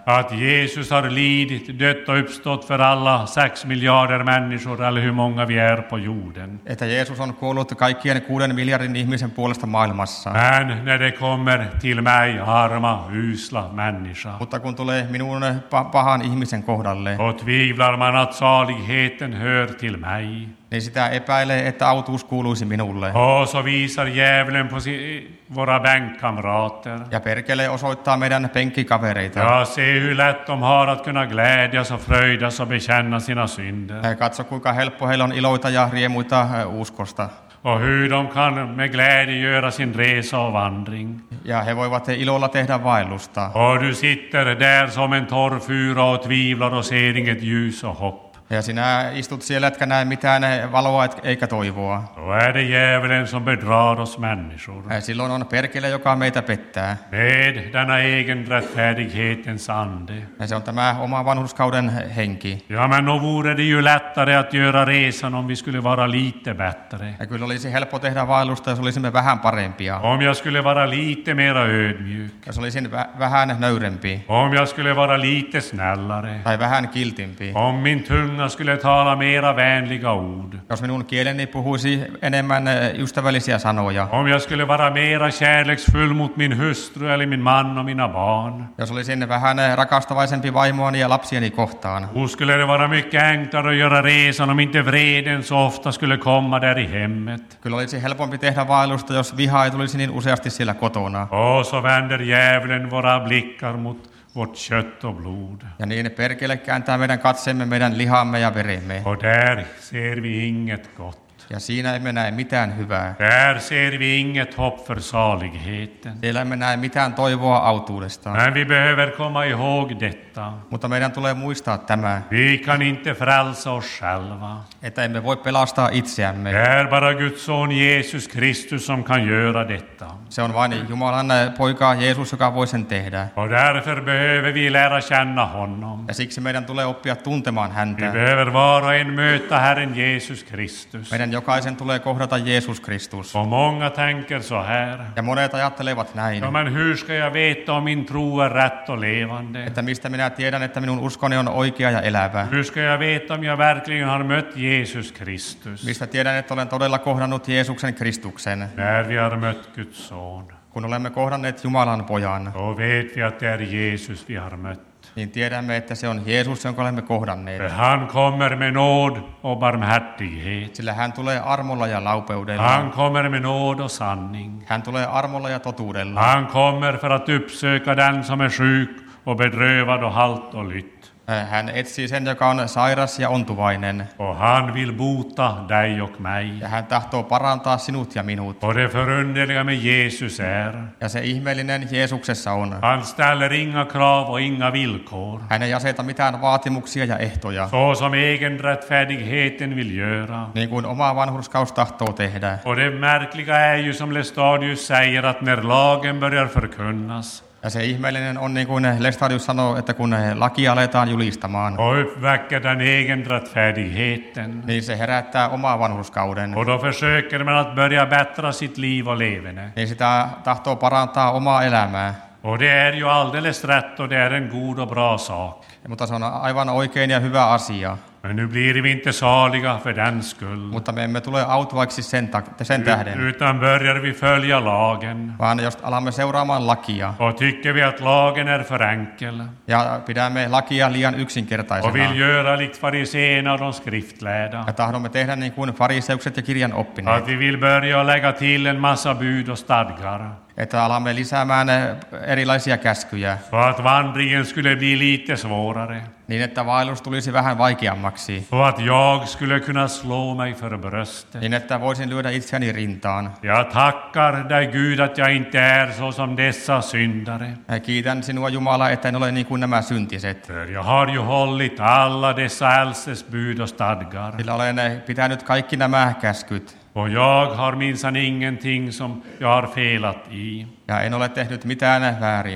Att Jesus har lidit, dött och uppstått för alla sex miljarder människor, eller hur många vi är på jorden. Että Jeesus on kuollut kaikkien kuuden miljardin ihmisen puolesta maailmassa. Men när det kommer till mig, arma, usla människa, Mutta kun tulee minun pa- pahan ihmisen kohdalle, och tvivlar man att saligheten hör till mig, niin sitä epäilee, että autuus kuuluisi minulle. och så visar djävulen på si- våra bänkkamrater. Ja perkele osoittaa meidän penkkikavereita. Jag ser hur lätt de har att kunna glädjas och fröjdas och bekänna sina synder. Ja katso, kuinka helppo heillä on iloita ja riemuita ä, uskosta. Och hur de kan med glädje göra sin resa och vandring. Ja he voivat ilolla tehdä vaellusta. Och du sitter där som en torr fura och tvivlar och ser inget ljus och hopp. Ja sinä istut siellä, etkä näe mitään valoa et- eikä toivoa. Då är det djävulen som bedrar oss människor. Ja silloin on perkele, joka meitä pettää. Med denna egen rättfärdighetens ande. Ja se on tämä oma vanhurskauden henki. Ja, men då vore det ju lättare att göra resan om vi skulle vara lite bättre. Ja kyllä olisi helppo tehdä vaellusta, jos olisimme vähän parempia. Om jag skulle vara lite mera ödmjuk. Jos olisin vä- vähän nöyrempi. Om jag skulle vara lite snällare. Tai vähän kiltimpi. Om min tunga skulle tala mera vänliga ord. Jos minun kieleni puhuisi enemmän ä, ystävällisiä sanoja. Om jag skulle vara mera kärleksfull mot min hustru eller min man och mina barn. Jos olisin vähän ä, rakastavaisempi vaimoani ja lapsieni kohtaan. Då skulle det vara mycket enklare att göra resan om inte vreden så ofta skulle komma där i hemmet. Kyllä olisi helpompi tehdä vaellusta, jos viha ei tulisi niin useasti siellä kotona. Och så vänder djävulen våra blickar mot vårt kött och blod. Ja niin perkele kääntää meidän katseemme meidän lihamme ja veremme. Och där ser vi inget gott. Ja siinä emme näe mitään hyvää. Där ser vi inget hopp för saligheten. Siellä emme näe mitään toivoa autuudesta. Men vi behöver komma ihåg detta. Mutta meidän tulee muistaa tämä, Vi kan inte frälsa oss själva. että emme voi pelastaa itseämme. Det är bara Guds son Jesus Kristus som kan göra detta. Se on vain Jumalan poika Jeesus, joka voi sen tehdä. Och därför behöver vi lära känna honom. Ja siksi meidän tulee oppia tuntemaan Vi häntä. behöver var och en möta Herren Jesus Kristus. Meidän jokaisen tulee kohdata Jeesus Kristus. Och många tänker så här. Ja monet ajattelevat näin, Ja, men hur ska jag veta om min tro är rätt och levande? että mistä minä tiedän, että minun uskoni on oikea ja elävä. Hur ska jag veta om jag verkligen har mött Jesus Kristus? Mistä tiedän, että olen todella kohdannut Jeesuksen Kristuksen. När vi har mött Guds son, Kun olemme kohdanneet Jumalan pojan, då vet vi att det är Jesus vi har mött. niin tiedämme, että se on Jeesus, jonka olemme kohdanneet. För han kommer med nåd och barmhärtighet. Sillä hän tulee armolla ja laupeudella. Han kommer med nåd och sanning. Hän tulee armolla ja totuudella. Han kommer för att uppsöka den som är sjuk och bedrövad och halt och lytt. Hän etsii sen, joka on sairas ja ontuvainen. Och han vill bota dig och mig. Ja hän tahtoo parantaa sinut ja minut. Och det förunderliga med Jesus är, Ja se ihmeellinen Jeesuksessa on. han ställer inga krav och inga villkor. Hän ei aseta mitään vaatimuksia ja ehtoja, Så som egen rättfärdigheten vill göra. niin kuin oma vanhurskaus tahtoo tehdä. Och det märkliga är ju som Lestadius säger att när lagen börjar förkunnas Ja se ihmeellinen on niin kuin Lestadius sanoo, että kun lakia aletaan julistamaan, och uppväcker den egen rättfärdigheten. niin se herättää omaa vanhurskauden. Och då försöker man att börja bättra sitt liv och leverne. Niin sitä tahtoo parantaa omaa elämää. Och det är ju alldeles rätt och det är en god och bra sak. Mutta se on aivan oikein ja hyvä asia. Men nu blir vi inte saliga för den skull. Mutta me emme tule autuaiksi sen, ta- sen tähden, Utan börjar vi följa lagen. vaan jos alamme seuraamaan lakia Och tycker vi att lagen är för enkel. ja pidämme lakia liian Och vill yksinkertaisena göra likt fariséerna och de skriftlärda. ja tahdomme tehdä niin kuin fariseukset ja kirjan oppineet, Att vi vill börja lägga till en massa bud och stadgar. että alamme lisäämään erilaisia käskyjä Så att vandringen skulle bli lite svårare. niin, että vaellus tulisi vähän vaikeammaksi, Så att jag skulle kunna slå mig för bröstet. niin että voisin lyödä itseäni rintaan. Jag tackar dig Gud att jag inte är så som dessa syndare. Ja kiitän sinua Jumala, että en ole niin kuin nämä syntiset, För jag har ju hållit alla dessa äldstes bud och stadgar. sillä olen pitänyt kaikki nämä käskyt. Och jag har minsann ingenting som jag har felat i. Ja en ole tehnyt mitään väärin.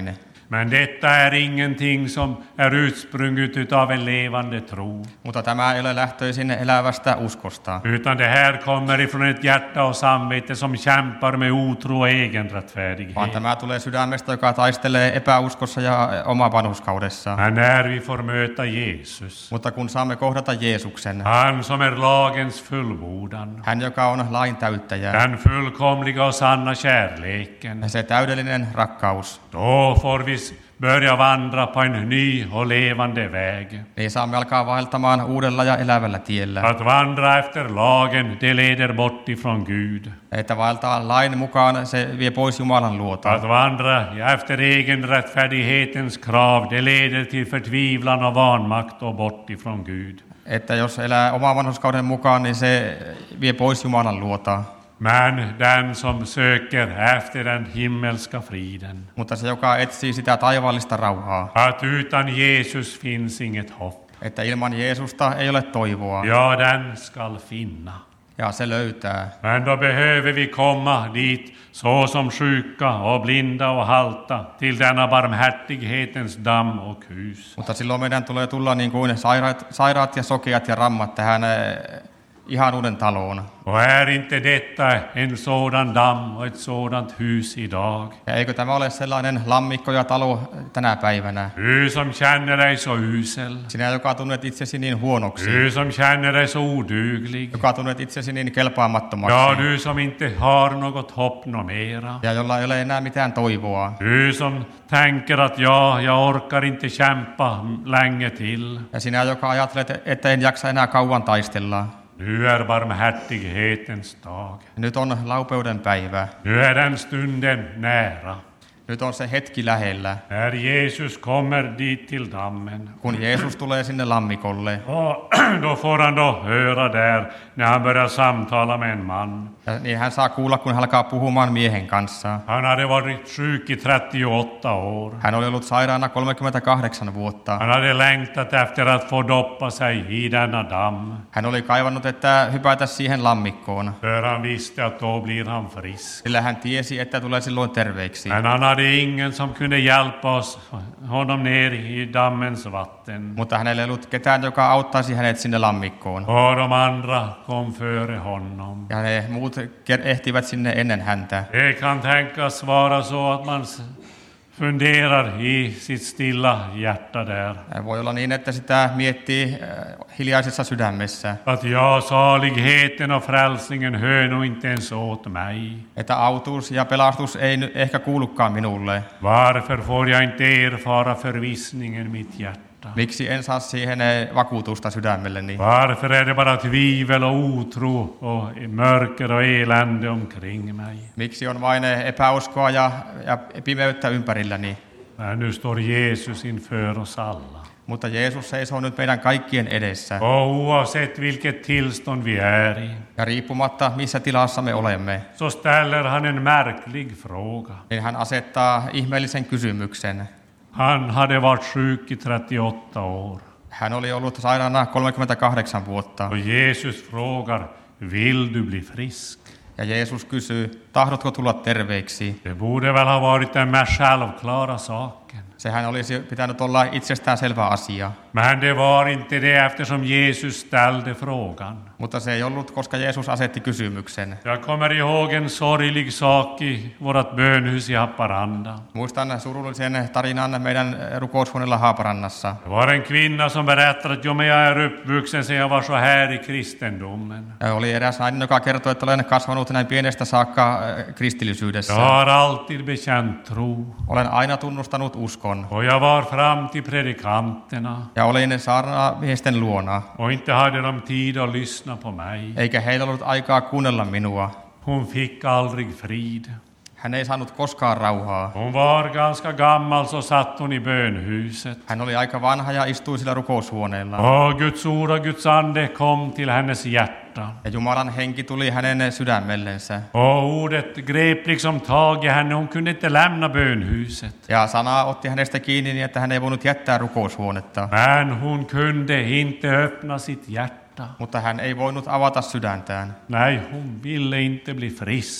Men detta är ingenting som är utsprunget utav en levande tro. Mutta tämä ei ole lähtöisin elävästä uskosta, Utan det här kommer ifrån ett hjärta och samvete som kämpar med otro och egenrättfärdighet. vaan tämä tulee sydämestä, joka taistelee epäuskossa ja oma vanhurskaudessa. Men när vi får möta Jesus, Mutta kun saamme kohdata Jeesuksen, han som är lagens fullbordan, hän joka on lain täyttäjä, den fullkomliga och sanna kärleken, se täydellinen rakkaus, då får vi börja vandra på en ny och levande väg. niin saamme alkaa vaeltamaan uudella ja elävällä tiellä. Att vandra efter lagen, det leder bort ifrån Gud. Että vaeltaa lain mukaan, se vie pois Jumalan luota. Att vandra efter egenrättfärdighetens krav, det leder till förtvivlan och vanmakt och bort ifrån Gud. Että jos elää oman vanhurskauden mukaan, niin se vie pois Jumalan luota. Men den som söker efter den himmelska friden, Mutta se, joka etsii sitä taivaallista rauhaa, att utan Jesus finns inget hopp, että ilman Jeesusta ei ole toivoa, ja den skall finna. ja se löytää. Men då behöver vi komma dit så som sjuka och blinda och halta till denna barmhärtighetens damm och hus. Mutta silloin meidän tulee tulla niin kuin sairaat, sairaat ja sokeat ja rammat tähän eh, ihan uuden taloon. Och är inte detta en sådan damm och ett sådant hus idag? Ja eikö tämä ole sellainen lammikko ja talo tänä päivänä? Du som känner dig så usel, Sinä, joka tunnet itsesi niin huonoksi, du som känner dig så oduglig, joka tunnet itsesi niin ja kelpaamattomaksi, du som inte har något hopp no mera, ja jolla ei ole enää mitään toivoa. du som tänker att ja, jag orkar inte kämpa länge till. Ja sinä, joka ajattelet, että en jaksa enää kauan taistella. Nu är barmhärtighetens dag. Nyt on laupeuden päivä. Nu är den stunden nära. Nyt on se hetki lähellä, När Jesus kommer dit till dammen. kun Jeesus tulee sinne lammikolle. Och då får han då höra där när han börjar samtala med en man. Ja niin hän saa kuulla, kun hän alkaa puhumaan miehen kanssa. Han hade varit sjuk i trettioåtta år. Hän oli ollut sairaana kolmekymmentäkahdeksan vuotta. Han hade längtat efter att få doppa sig i denna damm. Hän oli kaivannut, että hypätä siihen lammikkoon, För han visste att då blir han frisk. sillä hän tiesi, että tulee silloin terveeksi. Men han hade ingen som kunde hjälpa oss, honom ner i dammens vatten. Mutta hänellä ei ollut ketään, joka auttaisi hänet sinne lammikkoon. Och de andra kom före honom. Ja ne muut ker- ehtivät sinne ennen häntä. Det kan tänkas vara så att man s- funderar i sitt stilla hjärta där. Voi olla niin, että sitä miettii äh, hiljaisessa sydämessä, Att ja, saligheten och frälsningen hör nog inte ens åt mig. että autuus ja pelastus ei ny- ehkä kuulukaan minulle. Varför får jag inte erfara förvissningen mitt hjärta? Miksi en saa siihen eh, vakuutusta sydämelleni? Varför är det bara tvivel och otro och mörker och elände omkring mig? Miksi on vain eh, epäuskoa ja, ja pimeyttä ympärilläni? Men nu står Jesus inför oss alla. Mutta Jeesus seisoo nyt meidän kaikkien edessä. Och oavsett vilket tillstånd vi är i, Ja riippumatta missä tilassa me olemme, så ställer han en märklig fråga. niin hän asettaa ihmeellisen kysymyksen. Han hade varit sjuk i trettioåtta år. Hän oli ollut sairaana kolmekymmentäkahdeksan vuotta. Och Jesus frågar, vill du bli frisk? Ja Jeesus kysyy, tahdotko tulla terveeksi? Det borde väl ha varit den mest självklara saken. Sehän olisi pitänyt olla itsestään selvä asia. Men det var inte det eftersom Jesus ställde frågan. Mutta se ei ollut, koska Jeesus asetti kysymyksen. Jag kommer ihåg en sorglig sak i vårt bönhus i Haparanda. Muistan surullisen tarinan meidän rukoushuoneella Haaparannassa. Det var en kvinna som berättade att jo, men jag är uppvuxen sen jag var så här i kristendomen. Ja oli eräs nainen, joka kertoi, että olen kasvanut näin pienestä saakka äh, kristillisyydessä. Jag har alltid bekänt tro. Olen aina tunnustanut uskon. Och jag var fram till predikanterna. Ja olin saarnamiesten luona. Och inte hade de tid att lyssna på mig. Eikä heillä ollut aikaa kuunnella minua. Hon fick aldrig frid. Hän ei saanut koskaan rauhaa. Hon var ganska gammal, så satt hon i bönhuset. Hän oli aika vanha ja istui sillä rukoushuoneella. Och Guds ord och Guds ande kom till hennes hjärta. Ja Jumalan henki tuli hänen sydämellensä. Och ordet grep liksom tag i henne. Hon kunde inte lämna bönhuset. Ja sana otti hänestä kiinni niin, että hän ei voinut jättää rukoushuonetta. Men hon kunde inte öppna sitt hjärta. Mutta hän ei voinut avata sydäntään. Nej, hon ville inte bli frisk.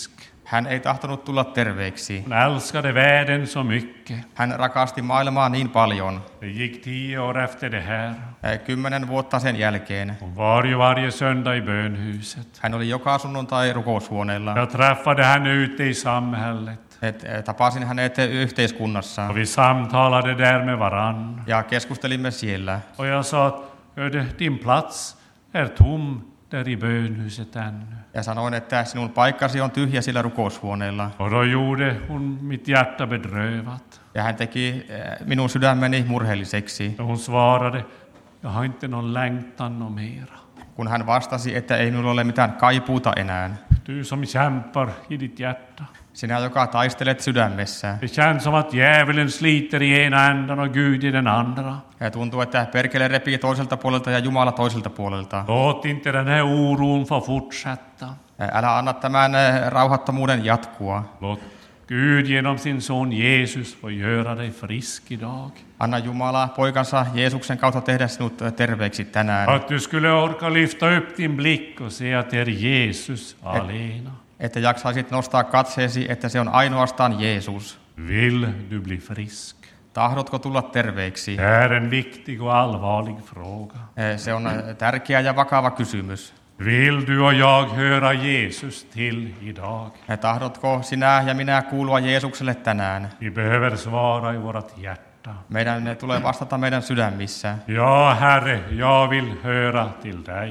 Hän ei tahtonut tulla terveeksi. Hon älskade världen så mycket. Hän rakasti maailmaa niin paljon. Det gick tio år efter det här. Eh, Kymmenen vuotta sen jälkeen. Hon var ju varje söndag i bönhuset. Hän oli joka sunnuntai rukoushuoneella. Jag träffade henne ute i samhället. Et, eh, tapasin hänet yhteiskunnassa Och vi samtalade där med varann. ja keskustelimme siellä. Och jag sa att "Hörde, din plats är tom där i bönhuset ännu. Ja sanoin, että sinun paikkasi on tyhjä sillä rukoushuoneella. Och då gjorde hon mitt hjärta bedrövat. Ja hän teki eh, minun sydämeni murheelliseksi, Och hon svarade, jag har inte någon längtan och mera. kun hän vastasi, että ei minulla ole mitään kaipuuta enää. Du som kämpar i ditt hjärta. Sinä, joka taistelet sydämessä. Det känns som att djävulen sliter i ena ändan och Gud i den andra. Ja tuntuu, että perkele repii toiselta puolelta ja Jumala toiselta puolelta. Låt inte den här oron få fortsätta. Älä anna tämän eh, rauhattomuuden jatkua. Låt Gud genom sin son Jesus få göra dig frisk idag. Anna Jumala poikansa Jeesuksen kautta tehdä sinut eh, terveeksi tänään. Att du skulle orka lyfta upp din blick och se att det är Jesus alena. Että jaksaisit nostaa katseesi, että se on ainoastaan Jeesus. Vill du bli frisk? Tahdotko tulla terveeksi? Det är en viktig och allvarlig fråga. Eh, Se on eh, tärkeä ja vakava kysymys. Vill du och jag höra Jesus till idag? Eh, Tahdotko sinä ja minä kuulua Jeesukselle tänään? Vi behöver svara i vårt hjärta. Meidän eh, tulee vastata meidän sydämissä. Ja, Herre, jag vill höra till dig.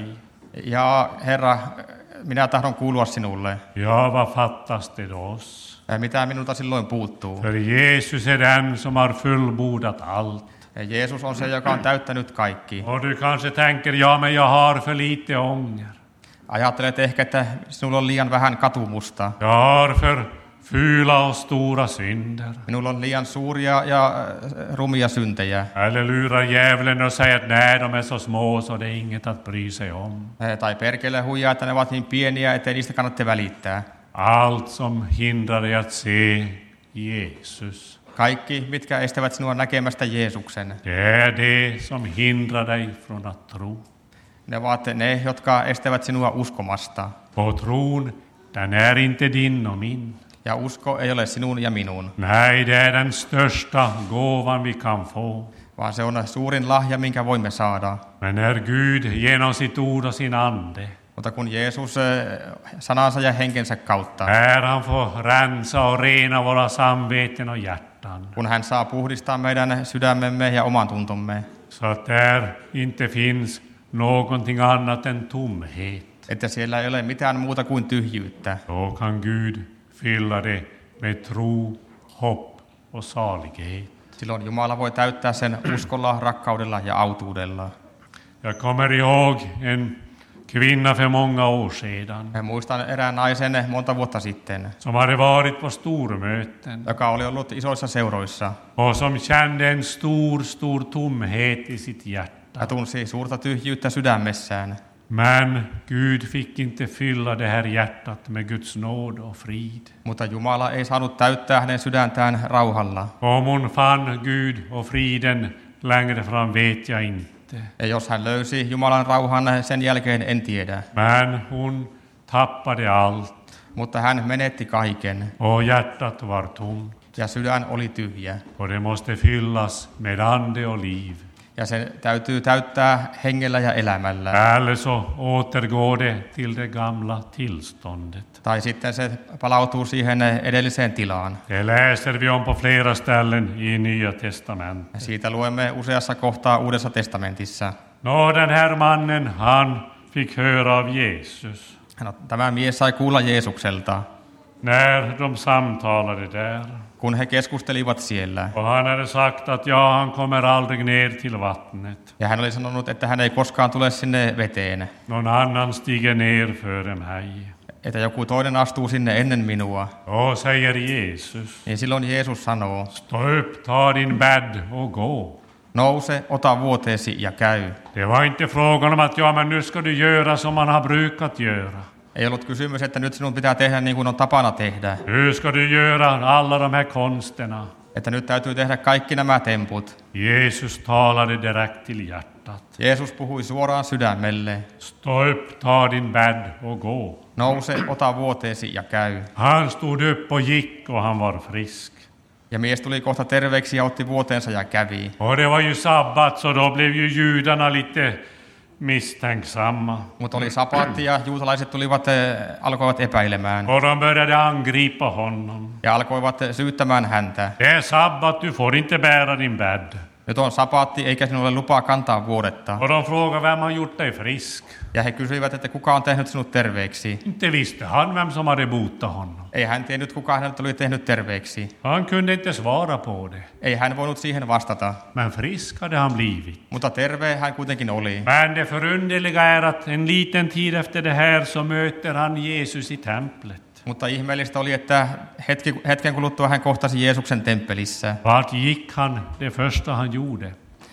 Ja Herra, minä tahdon kuulua sinulle. Ja, vad fattas det oss? Eh, Mitä minulta silloin puuttuu? För Jesus är den som har fullbordat allt. Eh, Jeesus on se, joka on täyttänyt kaikki. Och du kanske tänker, ja, men jag har för lite ånger. Ajattelet ehkä, että sinulla on liian vähän katumusta. Jag har för fula och stora synder. Minulla on liian suuria ja eh, rumia syntejä. Eller lurar djävulen och säger att nej, de är så små så det är inget att bry sig om. Eh, Tai perkele huijaa, että ne ovat niin pieniä, ettei niistä kannata välittää. Allt som hindrar dig att se Jesus. Kaikki, mitkä estävät sinua näkemästä Jeesuksen, Det är det som hindrar dig från att tro. ne ovat ne, jotka estävät sinua uskomasta. Och tron, den är inte din och min. Ja usko ei ole sinun ja minun, Nej, det är den största gåvan vi kan få. vaan se on suurin lahja, minkä voimme saada. Men när Gud genom sitt ord och sin ande, Mutta kun Jeesus eh, sanansa ja henkensä kautta, när han får rensa och rena våra samveten och hjärtan, kun hän saa puhdistaa meidän sydämemme ja oman tuntomme, så att där inte finns någonting annat än tomhet, että siellä ei ole mitään muuta kuin tyhjyyttä, då kan Gud fylla det med tro, hopp och salighet. silloin Jumala voi täyttää sen uskolla, rakkaudella ja autuudella. Jag kommer ihåg en kvinna för många år sedan Mä muistan erään naisen monta vuotta sitten, som hade varit på stormöten joka oli ollut isoissa seuroissa och som kände en stor, stor tomhet i sitt hjärta. ja tunsi suurta tyhjyyttä sydämessään. Men Gud fick inte fylla det här hjärtat med Guds nåd och frid. Mutta Jumala ei saanut täyttää hänen sydäntään rauhalla. Om hon fann Gud och friden längre fram vet jag inte. Ja jos hän löysi Jumalan rauhan sen jälkeen, en tiedä. Men hon tappade allt Mutta hän menetti kaiken och hjärtat var tomt. ja sydän oli tyhjä. Och det måste fyllas med ande och liv. Ja se täytyy täyttää hengellä ja elämällä. Eller så återgår det till det gamla tillståndet. Tai sitten se palautuu siihen edelliseen tilaan. Det läser vi om på flera ställen i Nya testamentet. Siitä luemme useassa kohtaa Uudessa testamentissa. Nå, den här mannen, han fick höra av Jesus. No, tämä mies sai kuulla Jeesukselta, När de samtalade där. kun he keskustelivat siellä. Och han hade sagt att ja, han kommer aldrig ner till vattnet. Ja hän oli sanonut, että hän ei koskaan tule sinne veteen. Någon annan stiger ner före mig. Että joku toinen astuu sinne ennen minua. Då säger Jesus, Niin silloin Jeesus sanoo, stå upp, ta din bädd och gå. nouse, ota vuoteesi ja käy. Det var inte frågan om att ja, men nu ska du göra som man har brukat göra. Ei ollut kysymys, että nyt sinun pitää tehdä niin kuin on tapana tehdä. Nu ska du göra alla de här konsterna. Että nyt täytyy tehdä kaikki nämä temput. Jesus talade direkt till hjärtat. hjärtat. Jeesus puhui suoraan sydämelle. Stå upp, ta din bädd och gå. Nouse, ota vuoteesi ja käy. Han stod upp och gick och han var frisk. Ja mies tuli kohta terveeksi ja otti vuoteensa ja kävi. Och det var ju sabbat, så då blev ju judarna lite misstänksamma. Mutta oli sapatti ja juutalaiset tulivat, eh, alkoivat epäilemään Och de började angripa honom. ja alkoivat syyttämään häntä. Det är sabbat, du får inte bära din bädd. Nyt on sapatti eikä sinulle lupaa kantaa vuodetta. Och de frågade vem har gjort dig frisk. Ja he kysyivät, että kuka on tehnyt sinut terveeksi. Inte visste han vem som hade botat honom. Ei hän tiennyt, kuka hänet oli tehnyt terveeksi. Han kunde inte svara på det. Ei hän voinut siihen vastata. Men frisk hade han blivit. Mutta terve hän kuitenkin oli. Men det förunderliga är att en liten tid efter det här så möter han Jesus i templet. Mutta ihmeellistä oli, että hetki, hetken kuluttua hän kohtasi Jeesuksen temppelissä. Vart gick han? Det första han gjorde.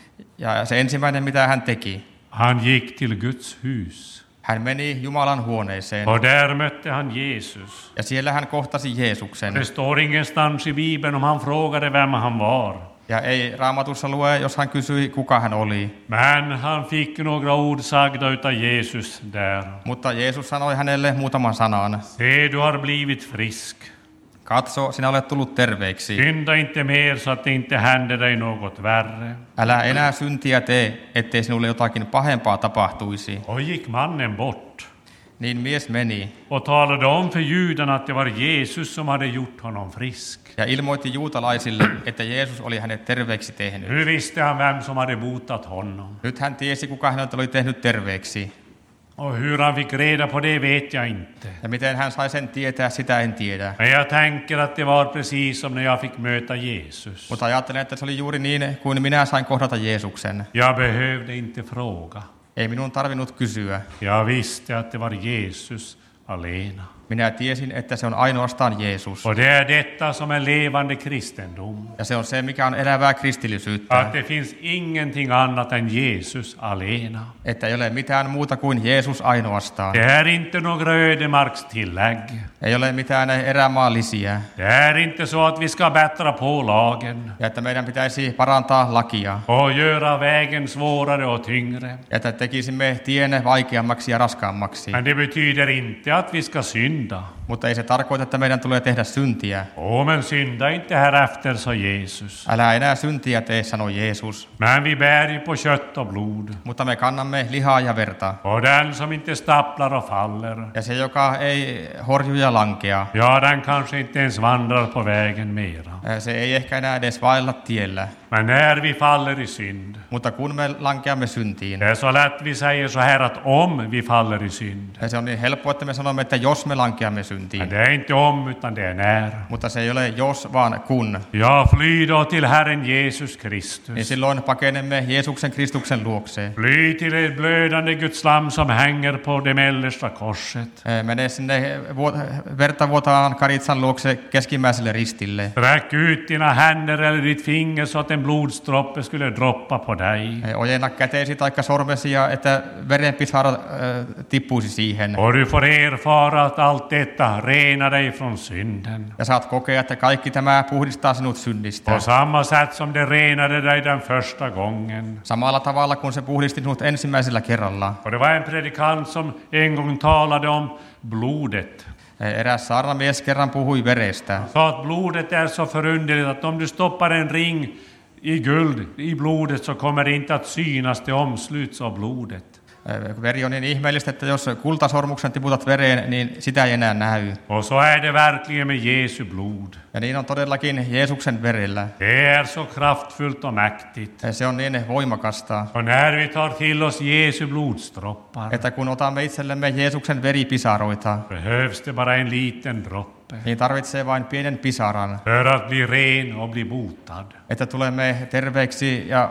Ja se ensimmäinen, mitä hän teki, Han gick till Guds hus. hän meni Jumalan huoneeseen. Och där mötte han Jesus. Ja siellä hän kohtasi Jeesuksen. Det står ingenstans i Bibeln om han frågade vem han var. Ja ei Raamatussa lue, jos hän kysyi, kuka hän oli. Men han fick några ord sagda utav Jesus där. Mutta Jeesus sanoi hänelle muutaman sanan. Se, du har blivit frisk. Katso, sinä olet tullut terveeksi. Synda inte mer så att det inte händer dig något värre. Älä enää syntiä tee, ettei sinulle jotakin pahempaa tapahtuisi. Och gick mannen bort Niin mies meni och talade om för judarna att det var Jesus som hade gjort honom frisk. ja ilmoitti juutalaisille, että Jeesus oli hänet terveeksi tehnyt. Nu visste han vem som hade botat honom. Nyt hän tiesi, kuka hänet oli tehnyt terveeksi. Och hur han fick reda på det vet jag inte. Ja miten hän sai sen tietää, sitä en tiedä. Men jag tänker att det var precis som när jag fick möta Jesus. Mutta ajattelen, että se oli juuri niin, kuin minä sain kohdata Jeesuksen. Jag behövde inte fråga. Ei minun tarvinnut kysyä. Jag visste att det var Jesus alena. Minä tiesin, että se on ainoastaan Jeesus. Och det är detta som är levande kristendom. Ja se on se, mikä on elävää kristillisyyttä. Att det finns ingenting annat än Jesus alena. Että ei ole mitään muuta kuin Jeesus ainoastaan. Det är inte några ödemarkstillägg. Ei ole mitään erämaallisia. Det är inte så att vi ska bättra på lagen Ja että meidän pitäisi parantaa lakia. och göra vägen svårare och tyngre. Ja että tekisimme tien vaikeammaksi ja raskaammaksi. Men det betyder inte att vi ska synda. Mutta ei se tarkoita, että meidän tulee tehdä syntiä. Åh, men synda inte härefter, sa Jesus. Älä enää syntiä tee, sanoi Jeesus. Men vi bär ju på kött och blod. Mutta me kannamme lihaa ja verta. Och den som inte stapplar och faller, Ja se, joka ei horju ja lankea, ja, den kanske inte ens vandrar på vägen mera. se ei ehkä enää edes vaella tiellä. Men när vi faller i synd, Mutta kun me lankeamme syntiin, det är så lätt vi säger så här att om vi faller i synd. se on niin helppo, että me sanomme, että jos me lankeamme Men syntiin. det är inte om, utan det är när. Mutta se ei ole jos, vaan kun. Ja, fly då till Herren Jesus Niin Kristus. silloin pakenemme Jeesuksen Kristuksen luokse. Fly till det blödande Guds lamm som hänger på det mellersta korset. Mene sinne vuot- verta vuotaan Karitsan luokse keskimmäiselle ristille. Sträck ut dina händer eller ditt finger så att en blodsdroppe skulle droppa på dig. Ojenna käteesi taikka sormesi ja että verenpisara äh, tippuisi siihen. Och du får erfara att allt detta renar dig från synden. Ja saat kokea, että kaikki tämä puhdistaa sinut synnistä. På samma sätt som det renade dig den första gången. Samalla tavalla kuin se puhdisti sinut ensimmäisellä kerralla. Och det var en predikant som en gång talade om blodet. Eräs saarnamies kerran puhui verestä. Sa att blodet är så förunderligt att om du stoppar en ring i guld i blodet så kommer det inte att synas, det omsluts av blodet. Veri on niin ihmeellistä, että jos kultasormuksen tiputat vereen, niin sitä ei enää näy. Och så är det verkligen med Jesu blod. Ja niin on todellakin Jeesuksen verellä. Det är så kraftfullt och mäktigt. Se on niin voimakasta, Och när vi tar till oss Jesu blodsdroppar että kun otamme itsellemme Jeesuksen veripisaroita, behövs det bara en liten droppe niin tarvitsee vain pienen pisaran, för att bli ren och bli botad. että tulemme terveeksi ja,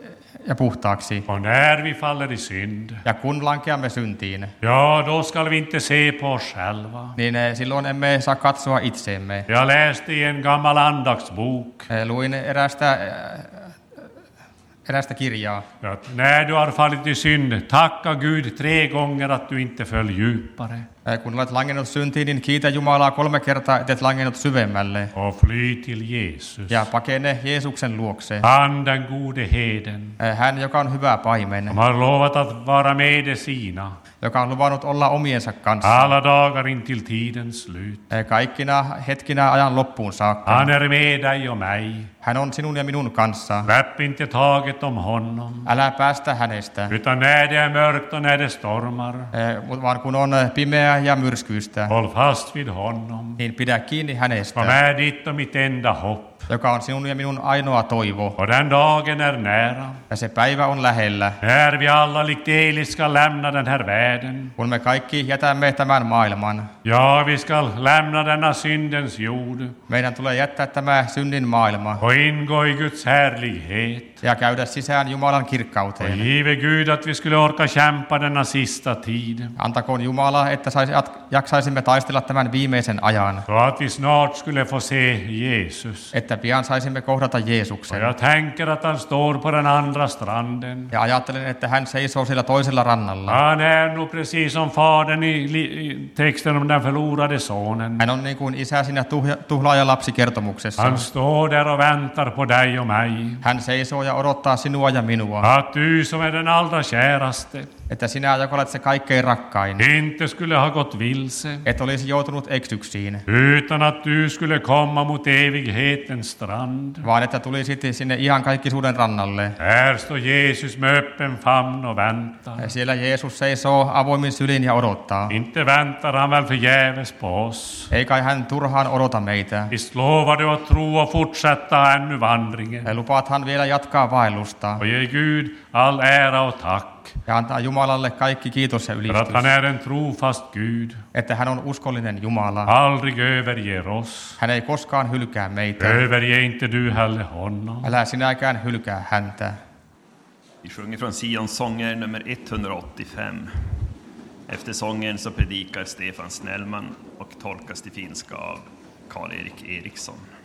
ja puhtaaksi. Och när vi faller i synd, Ja kun lankeamme syntiin, ja, då ska vi inte se på oss själva. niin silloin emme saa katsoa itseemme. Jag läste i en gammal andaktsbok Luin erästä, perästä kirjaa. Ja att när du har fallit i synd, tacka Gud tre gånger att du inte föll djupare. Kun olet langennut syntiin, niin kiitä Jumalaa kolme kertaa, et et langennut syvemmälle. Och fly till Jesus. Ja pakene Jeesuksen luokse. Han den gode heden. Hän, joka on hyvä paimen. Som har lovat att vara med de sina. Joka on luvannut olla omiensa kanssa. Alla dagar in till tidens slut. Kaikkina hetkinä ajan loppuun saakka. Han är med dig och mig. Hän on sinun ja minun kanssa. Släpp inte taget om honom. Älä päästä hänestä. Utan när det är mörkt och när det stormar. Eh, vaan kun on pimeä ja myrskyistä. Håll fast vid honom. Niin pidä kiinni hänestä. Som är ditt och mitt enda hopp. Joka on sinun ja minun ainoa toivo. Och den dagen är nära. Ja se päivä on lähellä. När vi alla likt Eli ska lämna den här världen. Kun me kaikki jätämme tämän maailman. Ja, vi ska lämna denna syndens jord. Meidän tulee jättää tämä synnin maailma. Och ingå i Guds härlighet. Ja käydä sisään Jumalan kirkkauteen. Och give Gud att vi skulle orka kämpa denna sista tid. Antakoon Jumala, että jaksaisimme taistella tämän viimeisen ajan. Så att vi snart skulle få se Jesus. Että pian saisimme kohdata Jeesuksen. Och jag tänker att han står på den andra stranden. Ja ajattelen, että hän seisoo siellä toisella rannalla. Han är nog precis som fadern i, i texten om den förlorade sonen. Hän on niin kuin isä siinä tuhlaajalapsikertomuksessa. Han står där och väntar på dig och mig. Hän seisoo ja odottaa sinua ja minua. Att du som är den allra käraste. Että sinä, joka olet se kaikkein rakkain. Inte skulle ha gått vilse. Et olisi joutunut eksyksiin. Utan att du skulle komma mot evighetens strand. Vaan että tulisit sinne ihan kaikkisuuden rannalle. Där står Jesus med öppen famn och väntar. Ja siellä Jeesus seisoo avoimin sylin ja odottaa. Inte väntar han väl förgäves på oss. Ei kai hän turhaan odota meitä. Visst lovar du att tro och fortsätta ännu vandringen. Ja lupaat hän vielä jatkaa vaellusta. Och ge Gud all ära och tack. Ja antaa Jumalalle kaikki kiitos ja För ylistys. att han är en trofast Gud. Että hän on uskollinen Jumala. Aldrig överger oss. Hän ei koskaan hylkää meitä. Överge inte du heller honom. Älä sinäkään hylkää häntä. Vi sjunger från Sions sånger nummer etthundraåttiofem. Efter sången så predikar Stefan Snellman och tolkas till finska av Karl-Erik Eriksson.